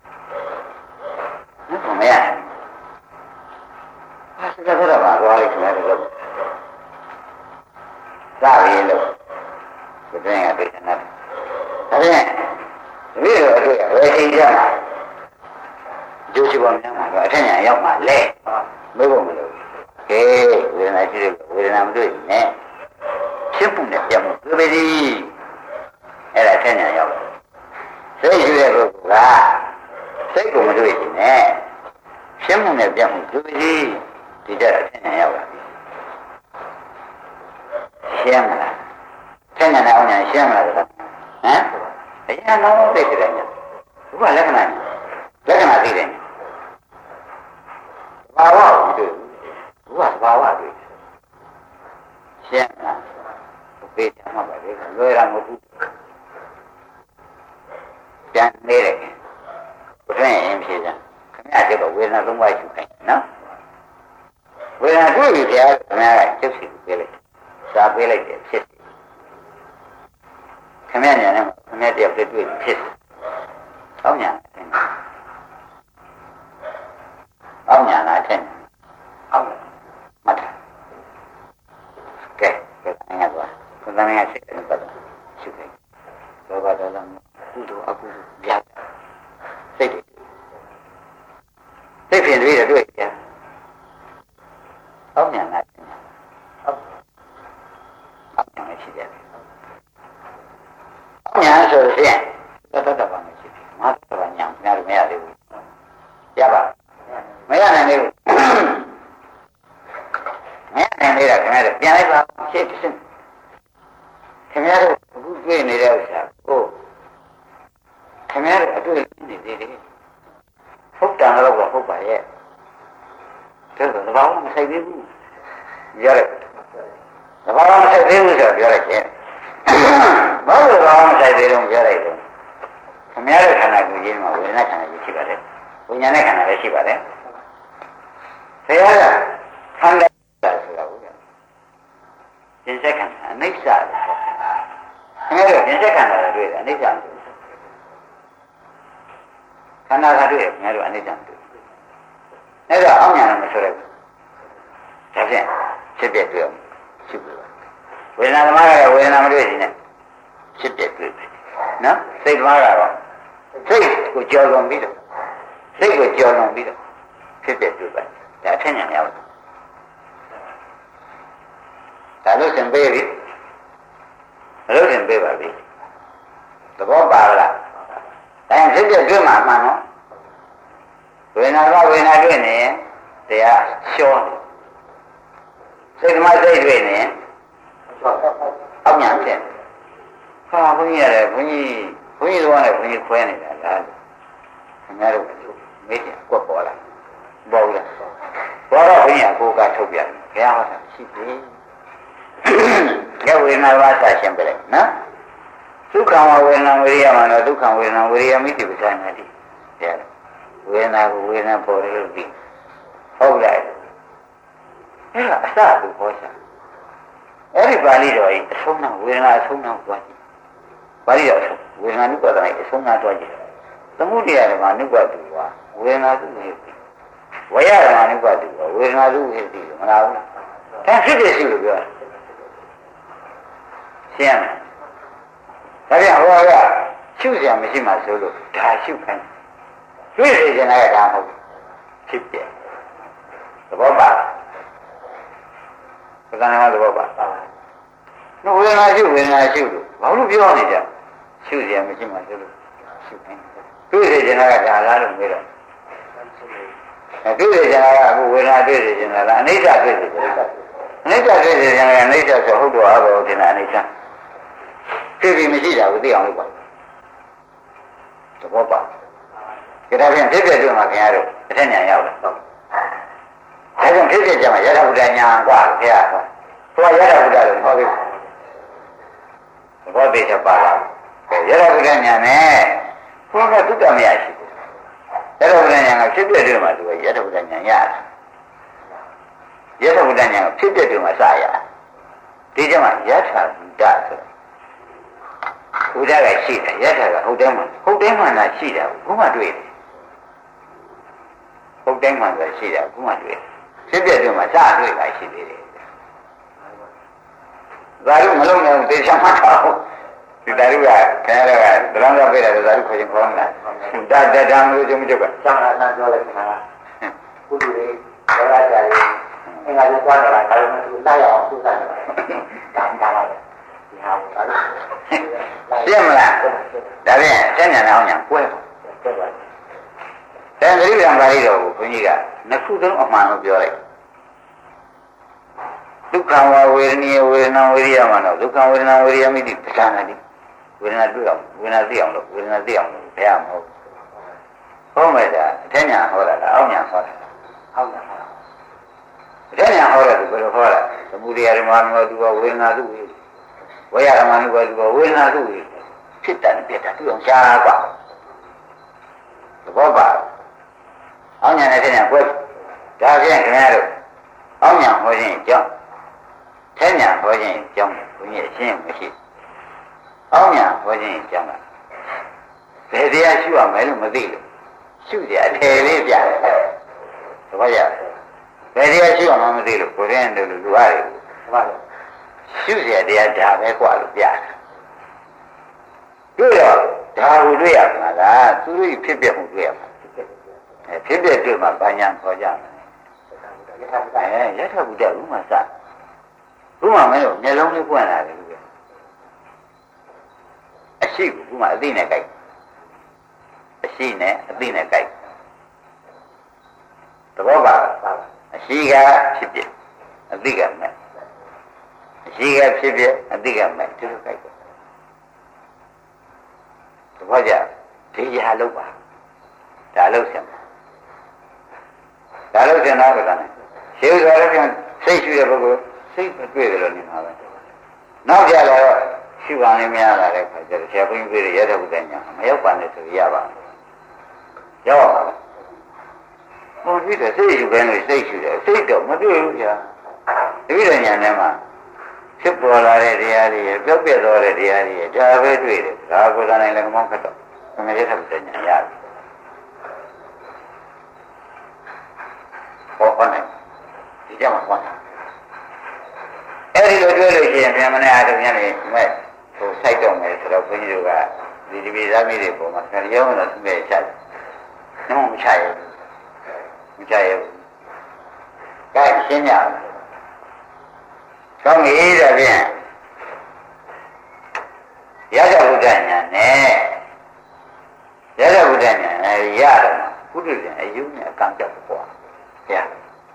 ဘူးမရအဲ့ဒါကတော့ဘာလို့လဲခင်ဗျားတို့သာပြီလို့ဘုရားကပြေနေတာဒါဖြင့်ဒီလိုအတွေ့အဝေချိန်ကြမှာကျိုးချပေါ်များမှာတော့အထက်ညာရောက်မှာလဲမေးဖို့မလိုကဲဝေဒနာရှိတယ်ဝေဒနာမတွေ့နဲ့ဖြစ်မှုနဲ့ပြတ်မှုတွေ့ပါစီအဲ့ဒါအထက်ညာရောက်စိတ်ရှိတဲ့ပုဂ္ဂိုလ်ကစိတ်ကိုမတွေ့နဲ့ဖြစ်မှုနဲ့ပြတ်မှုတွေ့ပါစီဒီကြအထက်ညာရောက်လာပြီရှင်းမလားထက်ညာနဲ့အောင်ညာရှင်းမလားဟမ်အရင်ကတော့သိတယ်ညာဘုရားလက္ခဏာလက္ခဏာသိတယ်ဘာဝကိုတွေ့ဘုရားဘာဝတွေ့ရှင်းမလားဘေးချမှာပါလေလွယ်တာမဟုတ်ဘူးပြန်နေတယ်ဘုရားရင်ဖြေကြခင်ဗျာကျတော့ဝေဒနာသုံးပါးယူခိုင်းနော်ဝေဒနာတွေ့ပြီဗျာခင်ဗျာကကျုပ်စီပေးလိုက်စာပေးလိုက်တယ်ဖြစ်ခင်ဗျာညာနဲ့ခင်ဗျာတယောက်တည်းတွေ့ဖြစ်အောက်ညာအောက်ညာလားထင်အောက်မှတ်တယ်ကဲကဲငါတော့ဘုရားငါစိတ်နဲ့ပတ်သက်ရှုခဲ့လောဘဒေါသကုသိုလ်အကုသိုလ်ပြတ်စိတ်တွေစိတ်ဖြင့်တွေ့ရတွေ့ကြအောက်ညာလားထင်အောက်အောက်ညာရှိတယ်ညာဆိုရင်တတ်တတ်ပါမရှိဘူးမတ်တော်ညာများလို့မရသေးဘူးရပါမရနိုင်ဘူးမရနိုင်သေးတာခင်ဗျားတို့ပြန်လိုက်ပါရှင်းရှင်းခင်ဗျားတို့အခုတွေ့နေတဲ့ဥစ္စာကိုခင်ဗျားတို့အတွေ့နေသေးတယ်ဟုတ်တယ်တော့ဟုတ်ပါရဲ့ဒါဆိုတော့ဘာမှမဆိုင်သေးဘူးရတယ်ဘာမှမဆိုင်သေးဘူးဆိုတော့ပြောလိုက်ခြင်းဘာလို့ကောင်းဆိုင်သေးတော့ပြောလိုက်တော့ခင်ဗျားတို့ခန္ဓာကိုယ်ကြီးမှာဝေဒနာခန္ဓာကြီးရှိပါတယ်ဝိညာဉ်နဲ့ခန္ဓာလည်းရှိပါတယ်ဆရာကခန္ဓာဆိုတာဟုတ်ကဲ့အောင်ညာလို့မဆိုရဘူးဒါဖြင့်ဖြစ်ပြတွေ့အောင်ရှုပ်လို့ဝေဒနာသမားကဝေဒနာမတွေ့ရင်လည်းဖြစ်ပြတွေ့တယ်နော်စိတ်သမားကတော့စိတ်ကိုကြော်လွန်ပြီးတော့စိတ်ကိုကြော်လွန်ပြီးတော့ဖြစ်ပြတွေ့ပါဒါအထင်ညာရောက်တယ်ဒါလို့သင်ပေးပြီလို့သင်ပေးပါပြီသဘောပါလားဒါရင်ဖြစ်ပြတွေ့မှာအမှန်နော်ဝေဒနာကဝေဒနာတွေ့နေရင်တရားရှောတယ်စိတ်ဓမ္မစိတ်တွေ့နေရင်အောက်ညာဖြစ်ဟာဘုန်းကြီးရတယ်ဘုန်းကြီးဘုန်းကြီးတော်နဲ့ဘုန်းကြီးခွဲနေတာလားခင်ဗျားတို့မေးတယ်ကွက်ပေါ်လာပေါ်လာပေါ်တော့ဘုန်းကြီးကကိုယ်ကထုတ်ပြန်ဘုရားဟောတာရှိပြီကဲဝေဒနာဘာသာရှင်းပြလိုက်နော်ဒုက္ခဝဝေဒနာဝိရိယမှာတော့ဒုက္ခဝေဒနာဝိရိယမိတိပ္ပဇာနာတိတဲ့ဝေဒနာကိုဝေဒနာပေါ်တယ်လို့ပြီးဟုတ်လားအဲ့ဒါအစသူဟောတာအဲ့ဒီပါဠိတော်ကြီးအဆုံးနာဝေဒနာအဆုံးနာတွားကြည့်ပါဠိတော်အဆုံးဝေဒနာနုပဒနာအဆုံးနာတွားကြည့်သမုဒိယဓမ္မနုပတုဝါဝေဒနာသူဟိတိဝယဓမ္မနုပတုဝါဝေဒနာသူဟိတိမလားဘူးဒါဖြစ်ဖြစ်ရှိလို့ပြောရှင်းတယ်ဒါပြန်ဟောကရှုစရာမရှိမှဆိုလို့ဒါရှုခိုင်းတွေ့ရခြင်းလည်းဒါမဟုတ်ဖြစ်ပြသဘောပါပဒနာသဘောပါနော်ဝေဒနာရှုဝေဒနာရှုလို့ဘာလို့ပြောနေကြရှုစရာမရှိမှဆိုလို့ရှုခိုင်းတွေ့ရခြင်းလည်းဒါလားလို့ပြောတော့တွေ့ရခြင်းလည်းအခုဝေဒနာတွေ့ရခြင်းလည်းအနိစ္စတွေ့ရခြင်းအနိစ္စတွေ့ရခြင်းလည်းအနိစ္စဆိုဟုတ်တော့အဘောတင်တာအနိစ္စဖြစ်ပြီးမရှိတာကိုသိအောင်လုပ်ပါသဘောပါကြဒါဖြင့်ဖြစ်ဖြစ်တွေ့မှာခင်ဗျားတို့အထက်ညာရောက်တယ်ဟုတ်ဒါကြောင့်ဖြစ်ဖြစ်ကြမှာယထာဘုဒ္ဓညာกว่าခင်ဗျာဟောသူကယထာဘုဒ္ဓလို့ဟောပြီသဘောသေးချက်ပါလားယထာဘုဒ္ဓညာနဲ့ဘုရားတုတ္တမယရှိတယ်ယထာဘုဒ္ဓညာကဖြစ်ဖြစ်တွေ့မှာသူကယထာဘုဒ္ဓညာရတယ်ယထာဘုဒ္ဓညာကဖြစ်ဖြစ်တွေ့မှာစရဒီကျမှယထာဘုဒ္ဓဆိုဘုရားကရှိတယ်ယထာကဟုတ်တယ်မှဟုတ်တယ်မှလားရှိတယ်ဘုမှတွေ့တယ်ဟုတ်တယ်မှဆိုရှိတယ်ဘုမှတွေ့ဖြစ်ပြတွေ့မှစတွေ့ပါရှိသေးတယ်ဒါတို့မလုံးနဲ့သေချာမှတ်တော့ဒီဒါတို့ကခင်ဗျားကဒရမ်းကပေးတယ်ဒါတို့ခေါ်ရင်ခေါ်နေတာတတတမျိုးကျုံကျုပ်ကသာနာနာပြောလိုက်တာကုလူတွေဘောရကြတယ်အင်္ဂါကျသွားတယ်လားဒါလည်းမသူလိုက်အောင်သူစားတယ်ဒါမှမဟုတ်ဒီဟာကိုဒါလို့ပြည့်မလားဒါဖြင့်ကျန်ညာအောင်ညာပွဲပါပွဲပါတန်တိရံပါဠိတော်ကိုဘုန်းကြီးကနှစ်ခုသုံးအမှန်လို့ပြောလိုက်ဒုက္ခဝဝေဒနီဝေဒနာဝိရိယမှာတော့ဒုက္ခဝေဒနာဝိရိယမိတိပ္ပဇာနာတိဝေဒနာတွေ့အောင်ဝေဒနာသိအောင်လို့ဝေဒနာသိအောင်လို့ဘယ်ရမဟုတ်ဟောမယ်ဒါအထက်ညာဟောတာလားအောက်ညာဟောတာအောက်ညာဟောတာအထက်ညာဟောတယ်ဘယ်လိုဟောတာသမုဒိယဓမ္မနုသူကဝေဒနာသူဝေဝေယဓမ္မနုကသူကဝေဒနာသူဝေဖြစ်တယ်ပြတ်တယ်သူအောင်ရှားပါသဘောပါအောက်ညာနဲ့ထက်ညာပွဲဒါဖြင့်ခင်ဗျားတို့အောက်ညာဟောခြင်းအကြောင်းထက်ညာဟောခြင်းအကြောင်းဘုန်းကြီးအရှင်းမရှိအောက်ညာဟောခြင်းအကြောင်းကဘယ်တရားရှုရမယ်လို့မသိလို့ရှုကြအထယ်လေးပြတယ်သဘောကျဘယ်တရားရှုရမှမသိလို့ကိုယ်ရင်းတို့လူလူအားတွေသဘောကျရှုကြတရားဒါပဲกว่าလို့ပြတယ်တွေ့တော့ဒါကိုတွေ့ရမှာလားသူတို့ဖြစ်ပြမှုတွေ့ရမှာအဲဖြစ်ပြတွေ့မှာဘာညာခေါ်ကြမယ်အဲယထာဘုဒ္ဓဥမာစဥမာမဲလို့မျက်လုံးလေးပွင့်လာတယ်လို့အရှိကဥမာအသိနဲ့ကြိုက်အရှိနဲ့အသိနဲ့ကြိုက်သဘောပါအရှိကဖြစ်ဖြစ်အသိကမဲ့အရှိကဖြစ်ဖြစ်အသိကမဲ့ဒီလိုကြိုက်သဘောကျဒီရာလောက်ပါဒါလို့ဆင်ပါဒါလို့ဆင်တော့ကလည်းရှင်းဆိုတော့စိတ်ရှိတဲ့ပုဂ္ဂိုလ်စိတ်မတွေ့ကြလို့နေမှာပဲနောက်ကြတော့ရှိပါနေမရတာတဲ့ခါကျတော့ဆရာဘုန်းကြီးပြည့်ရရတဲ့ဘုဒ္ဓညာမရောက်ပါနဲ့ဆိုရပါရောက်ပါလားဘုန်းကြီးတဲ့စိတ်ယူခိုင်းလို့စိတ်ရှိတယ်စိတ်တော့မတွေ့ဘူးဗျာဒီလိုညာထဲမှာဖြစ်ပေါ်လာတဲ့တရားတွေပြောက်ပြက်သွားတဲ့တရားတွေဒါပဲတွေ့တယ်ဒါကိုယ်တိုင်လည်းကမောင်းခတ်တော့မရတဲ့ဘုဒ္ဓညာရတယ်ကြောက်မှာပေါ့အဲ့ဒီလိုတွေ့လို့ရှိရင်ပြန်မနဲ့အားထုတ်ရင်လည်းမဲ့ဟိုစိုက်တော့မယ်ဆိုတော့ဘုန်းကြီးတို့ကဒီဒီပြည်သားမျိုးတွေပုံမှာခရီးရောင်းတော့သူ့ရဲ့ချက်နှုံးမချရဘူးမချရဘူးကြိုက်ရှင်းကြအောင်ကောင်းပြီတဲ့ဖြင့်ရသဗုဒ္ဓဉာဏ်နဲ့ရသဗုဒ္ဓဉာဏ်နဲ့ရတော့ဘုဒ္ဓဉာဏ်အယုနဲ့အကံကြောက်ပေါ့ဘုရား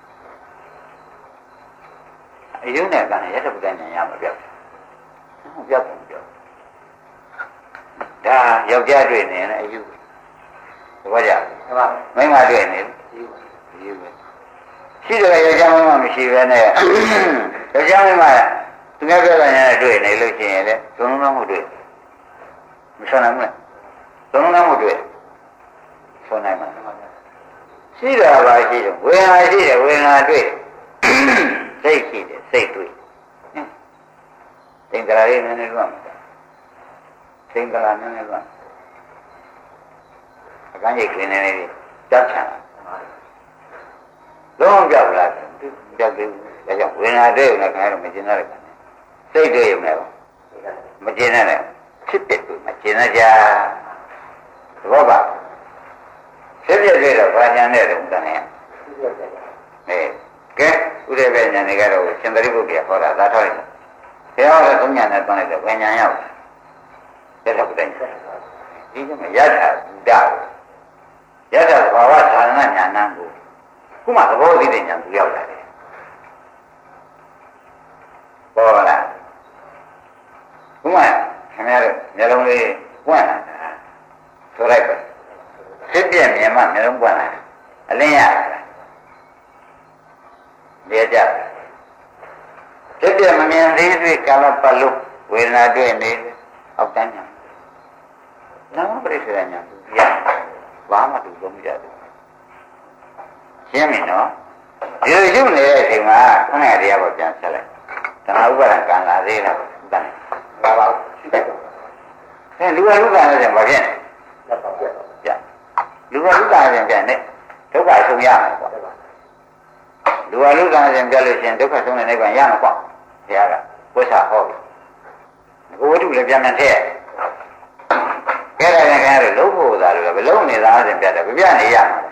အယုနဲ့အကံနဲ့ရသဗုဒ္ဓဉာဏ်ရမှာပြောက်ဘူးပြောက်ဘူးပြောက်ဒါယောက်ျားတွေ့နေရင်အယုသဘောကျလားမိန်းမတွေ့နေအယုအယုပဲရှိတယ်ယောက်ျားမိန်းမမရှိဘဲနဲ့ယောက်ျားမိန်းမသူများပြောတာနဲ့တွေ့နေလို့ရှိရင်လေသုံးလုံးမတွေ့မဆွနိုင်ဘူးလားသုံးလုံးမတွေ့ဆွနိုင်မှာရှိတာပါရှိတယ်ဝေဒနာရှိတယ်ဝေဒနာတွေ့စိတ်ရှိတယ်စိတ်တွေ့သင်္ကာရလေးနည်းနည်းလွတ်မှာသင်္ကာရနည်းနည်းလွတ်အကန့်ရိတ်ကလေးနည်းနည်းကြောက်ချင်လုံးကြောက်လားကြောက်တယ်ဒါကြောင့်ဝေဒနာတွေ့ုံနဲ့ခင်ဗျားတို့မကျင်တော့တယ်စိတ်တွေ့ုံနဲ့မကျင်နဲ့ဖြစ်တဲ့သူမကျင်ကြသဘောပါဖြစ်ဖြစ်တွေ့တော့ဘာညာနဲ့တုန်းတန်းနေအဲကဲဥရေပဲညာနေကတော့ရှင်သတိပုဂ္ဂိယဟောတာသာထောက်လိုက်ဘယ်ဟောတော့သုံးညာနဲ့တွန်းလိုက်တော့ဝိညာဉ်ရောက်တယ်တဲ့ဘုရားဒီကမှာယထာဘုဒ္ဓယထာဘာဝဌာနညာဏကိုခုမှသဘောသိတဲ့ညာသူရောက်လာတယ်ပေါ်လာခုမှခင်ဗျားတို့မျက်လုံးလေးပွင့်လာတာဆိုလိုက်ပဲဖြစ်ပြမြင်မှမျက်လုံးပွင့်လာအလင်းရလေကြဖြစ်ပြမမြင်သေးသေးကာလပတ်လို့ဝေဒနာတွေ့နေအောက်တန်းညာနာမပရိစ္ဆေညာသူပြဘာမှသူသုံးကြတယ်ရှင်းပြီနော်ဒီလိုရုပ်နေတဲ့အချိန်မှာခဏတရားပေါ်ပြန်ဆက်လိုက်တဏှာဥပါဒံကံလာသေးလားတန်ပါပါရှိတယ်အဲလူကလူကလည်းဘာဖြစ်လဲပြလူကလူကလည်းပြန်နေဒုက္ခဆုံးရမယ်ပေါ့လူကလူကလည်းပြန်လို့ရှိရင်ဒုက္ခဆုံးတဲ့နိဗ္ဗာန်ရမှာပေါ့ဘုရားကဝိသဟောပြီကိုဝတ္ထုလည်းပြန်ပြန်ထည့်ကဲတယ်ခင်ဗျားတို့လုံးဖို့သာလို့ပဲလုံးနေသားစဉ်ပြတယ်ပြပြနေရမှာ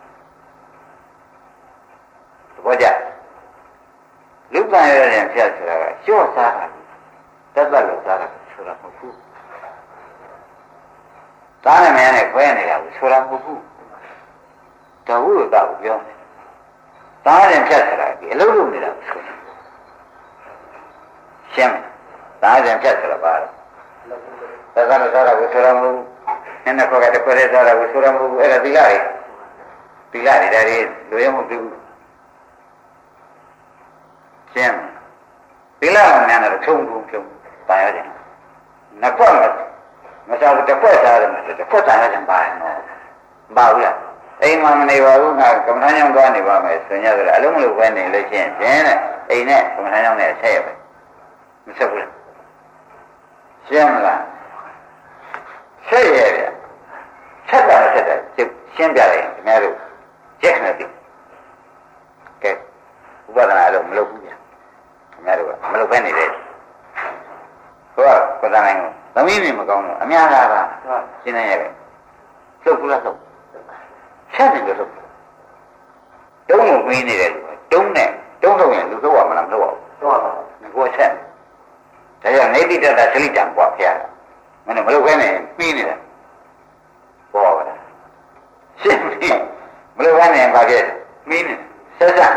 သဘောကျလူကံရတဲ့ဖြတ်ဆိုတာကလျှော့စားတာတတ်တတ်လို့စားတာဆိုတာမဟုတ်ဘူးသားနဲ့မင်းနဲ့ခွဲနေတာကိုဆိုတာမဟုတ်ဘူးတဝုရတော့ပြောတယ်သားနဲ့ဖြတ်ဆိုတာဒီအလုံးလုံးနေတာဆိုရှင်းမလားသားနဲ့ဖြတ်ဆိုတာပါတော့သက္ကနာစားတာကိုဆိုတာမဟုတ်ဘူးနည်းနည်းခေါ်ကြတဲ့ခွဲတဲ့စားတာကိုဆိုတာမဟုတ်ဘူးအဲ့ဒါဒီကတွေဒီကတွေဒါတွေလူရမှုပြုရှင်းသီလမှများတယ်ထုံထုံထုံတာရတယ်နကွက်မစားဘူးတစ်ခွက်စားတယ်တစ်ခွက်စားရတယ်ပါရင်တော့ပါဘူးလားအိမ်မှာမနေပါဘူးငါကမ္မထာညောင်းသွားနေပါမယ်ဆိုရင်ရတယ်အလုံးမလို့ပဲနေလို့ချင်းဖြင့်တဲ့အိမ်နဲ့ကမ္မထာညောင်းနဲ့ဆက်ရပဲမဆက်ဘူးလားရှင်းမလားဆက်ရပြဆက်တာဆက်တာရှင်းပြလိုက်ခင်ဗျားတို့ချက်နေပြီကဲဥပဒနာလို့မလုပ်ဘူးဗျာခင်ဗျားတို့ကမလုပ်ဘဲနေတယ်ဟိုကပဒနာကိုသမီးမြင်မကောင်းတော့အများလားပါရှင်းနေရတယ်လှုပ်ဘူးလားလှုပ်ဆက်နေလို့လှုပ်တုံးကိုမင်းနေတယ်တုံးနဲ့တုံးတော့ရင်လူလှုပ်ရမလားမလှုပ်ရဘူးလှုပ်ရပါဘူးကိုယ်ဆက်ဒါကြောင့်နေတိတ္တသလိတံပွားဖျားတာမင်းမလုပ်ဘဲနေပြီးနေတာပေါ်ပါလားရှင်းပြီမလုပ်ဘဲနေဘာဖြစ်မင်းနေဆက်ဆက်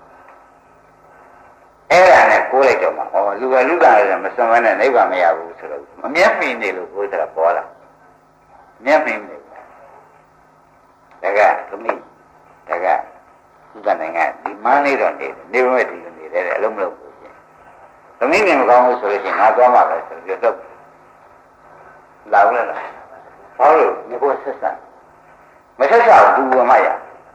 အဲ့ဒါနဲ့ကိုးလိုက်တော့မှဩလူကလူကလည်းမစွန့်မနဲ့နိဗ္ဗာန်မရဘူးဆိုတော့မမျက်မှင်နေလို့ကိုယ်ဆိုတာပေါ်လာမျက်မှင်နေဒါကသမီးဒါကဥပဒေကဒီမန်းလေးတော့နေနေမဲ့ဒီလိုနေတယ်အလုံးမလုံးဘူးသမီးမြင်မကောင်းဘူးဆိုလို့ရှိရင်ငါသွားမှာပဲဆိုပြီးတော့လာဘူးလားဘာလို့ဒီကိုဆက်ဆက်မဆက်ဆက်ဘူးဘူးမရ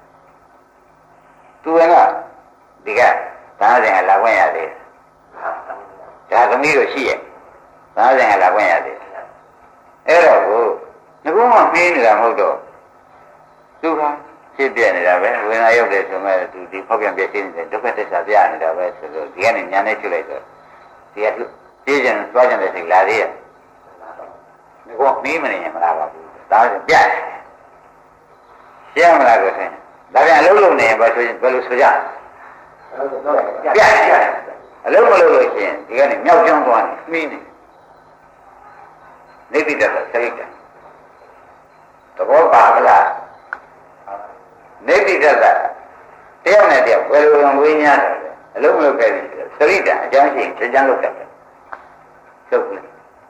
သူကဒီကသားစဉ်ကလာခွင့်ရသေးတယ်ဒါသမီးတို့ရှိရဲ့သားစဉ်ကလာခွင့်ရသေးတယ်အဲ့တော့ကိုငါကမှမင်းနေတာမဟုတ်တော့သူကရှဖြစ်ပြနေတာပဲဝေဒနာရောက်တယ်ဆိုမဲ့သူဒီဖောက်ပြန်ပြည့်စည်နေတဲ့ဒုက္ခသစ္စာပြနေတာပဲဆိုတော့ဒီကနေညာနဲ့ချွတ်လိုက်တော့ဒီကပြေးကြံသွားကြတဲ့စိတ်လာသေးရဲ့ဒီကောမီးမနေရင်မလာပါဘူးဒါဆိုပြတ်ရှင်းမလားကိုဆင်းဒါပြန်အလုံးလုံးနေရင်ဘာဆိုဘယ်လိုဆိုကြပြတ်အလုံးမလုံးလို့ရှိရင်ဒီကနေမြောက်ကျွန်းသွားနေမီးနေနေတိတတ်စိတ်တယ်သဘောပါကလားနေတိတတ်တယောက်နဲ့တယောက်ဘယ်လိုဝိညာဉ်လဲအလုံးမလုံးခဲ့ပြီသတိတံအကြောင်းရှိရင်ချမ်းလုပ်တတ်တယ်လုပ်တယ်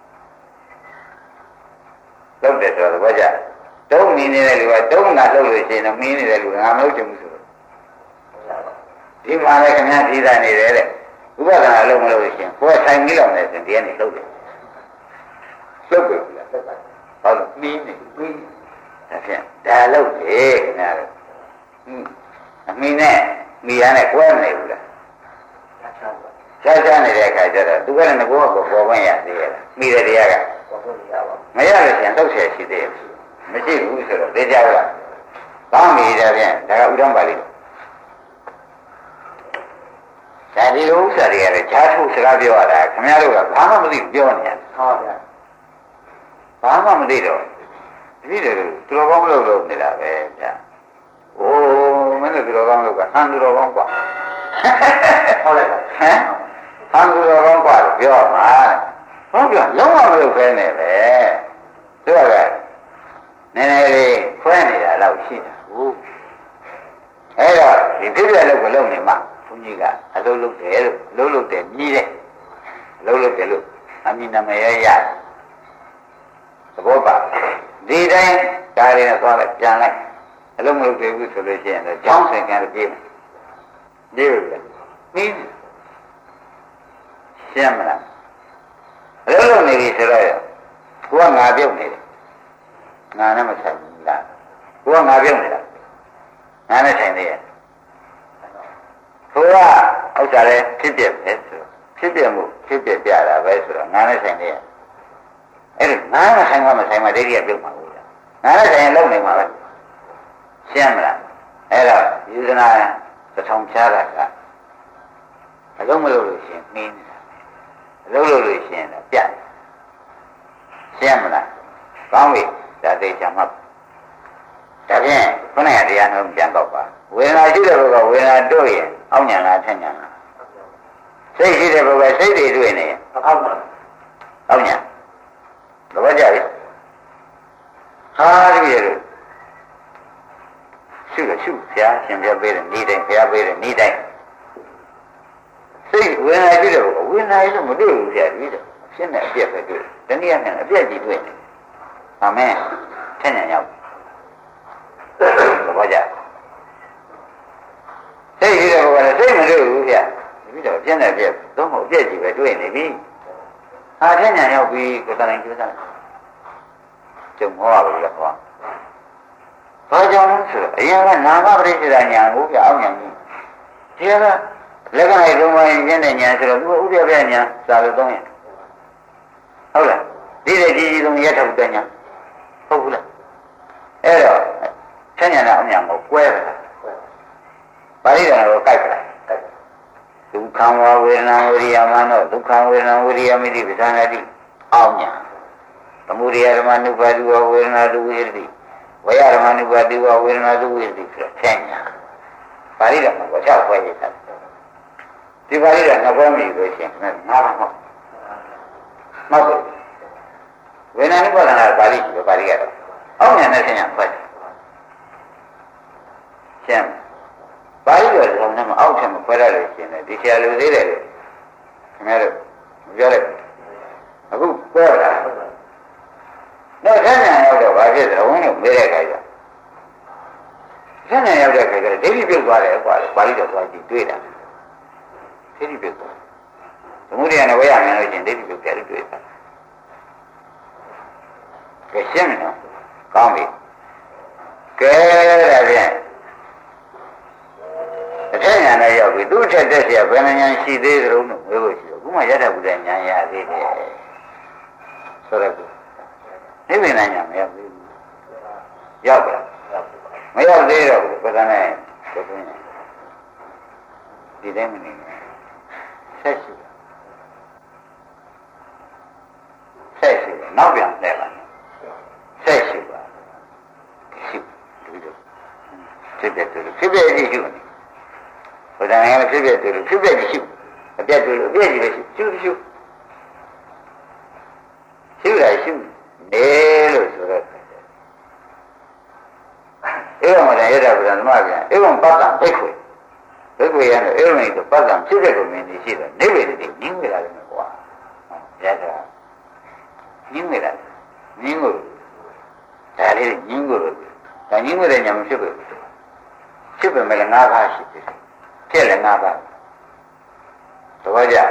လုပ်တယ်ဆိုတော့ဘာကြတုံးနေနေတဲ့လူကတုံးတာလုပ်လို့ရှိရင်တော့မင်းနေတဲ့လူကငါမလုပ်ချင်ဘူးဆိုတော့ဒီမှာလည်းခင်ဗျားဒီသာနေတယ်တဲ့ဥပဒနာလုံးမလုပ်လို့ရှိရင်ကိုယ်ဆိုင်ပြီးတော့နေတယ်ဒီကနေလုပ်တယ်လုပ်ပြီလားလုပ်ပါဘာလို့မင်းနေမင်းဒါဖြင့်ဒါလုပ်တယ်ခင်ဗျားတို့ဟင်းအမင်းနဲ့မိရနဲ့ကွဲမနေဘူးလားချာချာနေတဲ့အခါကျတော့သူကလည်းငကိုကပေါ်ခွင့်ရသေးရဲ့မိတဲ့တရားကပေါ်ခွင့်ရပါမရလို့ရှိရင်ထုတ်เสียရှိသေးရဲ့မရှိဘူးဆိုတော့သိကြဘူးလားကောင်းပြီဒါဖြင့်ဒါကဥဒ္ဓပါဠိဒါဒီလိုဥစ္စာတွေရတယ်ဈာထုတ်စကားပြောရတာခင်ဗျားတို့ကဘာမှမသိပြောနေရတယ်ဟုတ်ဗျာဘာမှမသိတော့ဒီလိုသူတော်ကောင်းမလို့လုပ်နေတာပဲဗျာအိုးမင်းတို့သူတော်ကောင်းလို့ကဟန်သူတော်ကောင်းกว่าဟုတ်တယ်ဟမ်ဟန်သူတော်ကောင်းกว่าပြောမှာဟုတ်ဗျာလုံးဝမလုပ်ခဲနဲ့ပဲသူကနည်းနည်းလေးခွဲနေတာတော့ရှိတာဟုတ်အဲ့တော့ဒီပြည့်ပြည့်လုပ်ကိုလုပ်နေမှာဘုန်းကြီးကအလုပ်လုပ်တယ်လို့လုပ်လုပ်တယ်မြည်တယ်အလုပ်လုပ်တယ်လို့အမိနာမရရသဘောပါဒီတိုင်းဒါလေးနဲ့သွားလိုက်ပြန်လိုက်အလုံးမလုပ်သေးဘူးဆိုလို့ရှိရင်တော့ကြောင်းစင်ကလည်းပြေးမယ်ပြေးပြီလားပြီးရှင်းမလားအလုံးလုံးနေပြီဆိုတော့ကိုကငါပြုတ်နေတယ်ငါနဲ့မဆိုင်ဘူးလားကိုကငါပြုတ်နေတာငါနဲ့ဆိုင်နေရဲ့ကိုကဥစ္စာလည်းဖြစ်ပြပဲဆိုဖြစ်ပြမှုဖြစ်ပြပြတာပဲဆိုတော့ငါနဲ့ဆိုင်နေရဲ့အဲ့ဒါငါနဲ့ဆိုင်မှမဆိုင်မှဒိဋ္ဌိကပြုတ်မှာဘူးလားငါနဲ့ဆိုင်ရင်လုံနေမှာပဲရှင်းမလားအဲ့တော့ယူဇနာသထောင်ဖြားတာကအလုံးမလို့လို့ရှိရင်နှင်းနေတာအလုံးလို့လို့ရှိရင်တော့ပြတ်ရှင်းမလားကောင်းပြီဒါသိချင်မှဒါဖြင့်ခုနကတရားနှုန်းပြန်တော့ပါဝေဒနာရှိတဲ့ဘုကဝေဒနာတွေ့ရင်အောက်ညာလားထက်ညာလားစိတ်ရှိတဲ့ဘုကစိတ်တွေတွေ့နေအောက်ညာအောက်ညာတော့ကြပြီဟာဒီရလို့ရှုလို့ရှုဘုရားရှင်ပြပေးတယ်ဤတိုင်းဘုရားပေးတယ်ဤတိုင်းစိတ်ဝေဒနာရှိတဲ့ဘုကဝေဒနာရှိလို့မတွေ့ဘူးဘုရားဒီတော့ဖြစ်နေအပြက်ပဲတွေ့တနည်းအားဖြင့်အပြက်ကြီးတွေ့နေအာမင်ထက်ညာရောက်တော့ကြစိတ်ရှိတဲ့ဘုကလည်းစိတ်မတွေ့ဘူးဗျာဒီတော့ပြင်းတဲ့ပြက်သုံးဖို့ပြက်ကြီးပဲတွေ့နေပြီဟာထက်ညာရောက်ပြီကိုယ်တိုင်ကျိုးစားကျုံဟောရဘူးလေဟောဘာကြောင့်လဲဆိုတော့အရင်ကနာမပရိစ္ဆေဒညာကိုပြအောင်ညာကြီးဒီကလက္ခဏာလုံးဝရင်းတဲ့ညာဆိုတော့သူဥပ္ပယပြညာစာလို့သုံးရင်ဟုတ်လားဒီတဲ့ကြီးကြီးဆုံးရထပ်တဲ့ညာဟုတ်ဘူးလားအဲ့တော့ဆက်ညာနဲ့အောင်ညာကိုကွဲတယ်ပါဠိတော်ကိုကြိုက်တယ်ဒုက္ခဝဝေဒနာဝိရိယမနောဒုက္ခဝေဒနာဝိရိယမိတိပဋ္ဌာနာတိအောင်ညာသမုဒယဓမ္မနုပါတိဝဝေဒနာတုဝိရတိဝေယဓမ္မနုပါတိဝဝေဒနာတုဝိရတိဆိုတော့ဆက်ညာပါဠိတော်မှာဝချခွဲရတာဒီပါဠိတော်နှစ်ခွဲမြည်လို့ရှိရင်ငါးပါးမဟုတ်မဟုတ်ဝေဒနာနုပါဒနာပါဠိပဲပါဠိကတော့အောက်ညာနဲ့ဆက်ညာခွဲရှင်းပါဠိတော်ကလည်းမအောက်ထက်မခွဲရလို့ရှိရင်ဒီဆရာလူသေးတယ်ခင်ဗျားတို့မပြောလိုက်အခုပြောတာတော့ဆန်းညာရောက်တော့ဘာဖြစ်လဲဝင်းတို့မေးတဲ့ခါကျဆန်းညာရောက်တဲ့ခါကျဒိဋ္ဌိပြုတ်သွားတယ်ကွာပါဠိတော်သွားကြည့်တွေ့တာဒိဋ္ဌိပြုတ်သွားသမုဒယနဲ့ဝေယမြန်လို့ချင်းဒိဋ္ဌိပြုတ်တယ်လို့တွေ့တာကဲရှင်းမယ်နော်ကောင်းပြီကဲဒါဖြင့်အထက်ညာနဲ့ရောက်ပြီသူ့ထက်တက်เสียဘယ်နှညာရှိသေးသလုံးလို့မေးဖို့ရှိတော့ခုမှရတတ်ဘူးတဲ့ညာရသေးတယ်ဆိုတော့နိဗ္ဗာန်ညာမရောက်သေးဘူးရောက်ပါလားမရောက်သေးတော့ဘူးပဒနဲ့ဘုရားဒီတိုင်းမနေဆက်ရှိဆက်ရှိနောက်ပြန်လဲပါဆက်ရှိပါရှိဒီလိုဖြစ်တဲ့သူဖြစ်တဲ့ရှိရှိနေဘုရားငါဖြစ်တဲ့သူဖြစ်တဲ့ရှိအပြတ်သူအပြတ်ကြီးလည်းရှိရှိရှိရှိရရှိနေလို့ဆိုတော့ဧဝံမတယတဗုဒ္ဓဓမ္မပြန်ဧဝံပတ္တံဘိက္ခွေဘိက္ခွေရတဲ့ဧဝံဤသို့ပတ္တံဖြစ်တဲ့ကိုမြင်နေရှိတော့နိဗ္ဗာန်တည်းညင်းနေတာလည်းကွာရတာညင်းနေတာညင်းကိုဒါလေးညင်းကိုဒါညင်းကိုတဲ့ညာမဖြစ်ဘူးဖြစ်ပေမဲ့လည်းငါးပါးရှိတယ်ဖြစ်လည်းငါးပါးတော့ကြ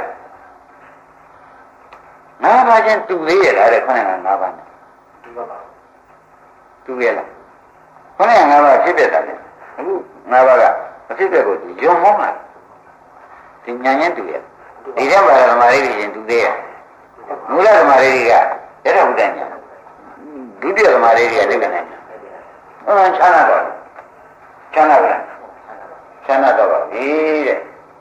ငါးပါးချင်းတူသေးရလားတဲ့ခေါင်းကငါးပါးနဲ့တူပါပါတူရလားခေါင်းကငါးပါးဖြစ်တဲ့တာလေအခုငါးပါးကမဖြစ်တဲ့ကိုယုံမောင်းလာဒီညာရင်တူရဒီထဲမှာဓမ္မရိတွေချင်းတူသေးရမူလဓမ္မရိတွေကရတ္ထဘုဒ္ဓညာဒုတိယဓမ္မရိတွေကနိဗ္ဗာန်ညာဟောချမ်းသာတော့ချမ်းသာပါချမ်းသာတော့ပါပြီတဲ့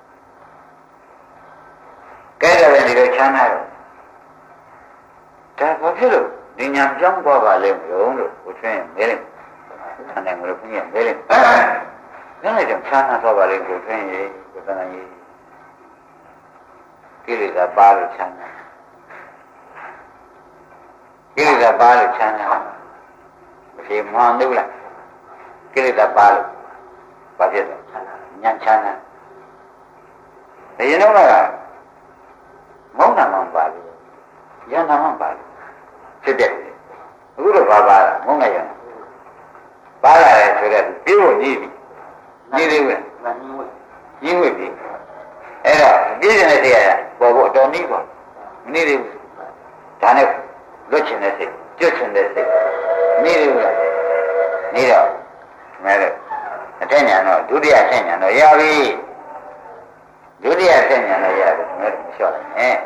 ကဲတယ်ဒီလိုချမ်းသာတော့ဒါဘာဖြစ်လို့ဒီညာကြောင်းသွားပါလဲမလို့လို့ကိုထွင်းမဲလိုက်ဆန္ဒငါတို့ဘုရားမဲလိုက်ဒါနဲ့ကြောင့်ချမ်းသာသွားပါလေကိုထွင်းရေကိုသနာကြီးကိလေသာပါလို့ချမ်းသာကိလေသာပါလို့ချမ်းသာမရှိမှန်လို့လားကိလေသာပါလို့ဘာဖြစ်လဲညာချမ်းသာဘယ်ရင်တော့ကမုန်းတာမှပါလို့ယန္တာမှပါလို့ဖြစ်တယ်အခုတော့ဘာပါလဲမုန်းလိုက်ရပါလာတယ်ဆိုတော့ပြေဖို့ကြီးပြီကြီးသေးဘူးလားကြီးဝိပြီအဲ့တော့ပြည့်စုံတဲ့တရားပေါ်ဖို့အတော်နည်းပါမနည်းသေးဘူးဒါနဲ့လွတ်ချင်တဲ့စိတ်ကျွတ်ချင်တဲ့စိတ်နည်းသေးဘူးလားနေတော့မဲလို့အထက်ညာတော့ဒုတိယဆင့်ညာတော့ရပြီဒုတိယဆင့်ညာတော့ရတယ်မဲလို့မလျှော့လိုက်နဲ့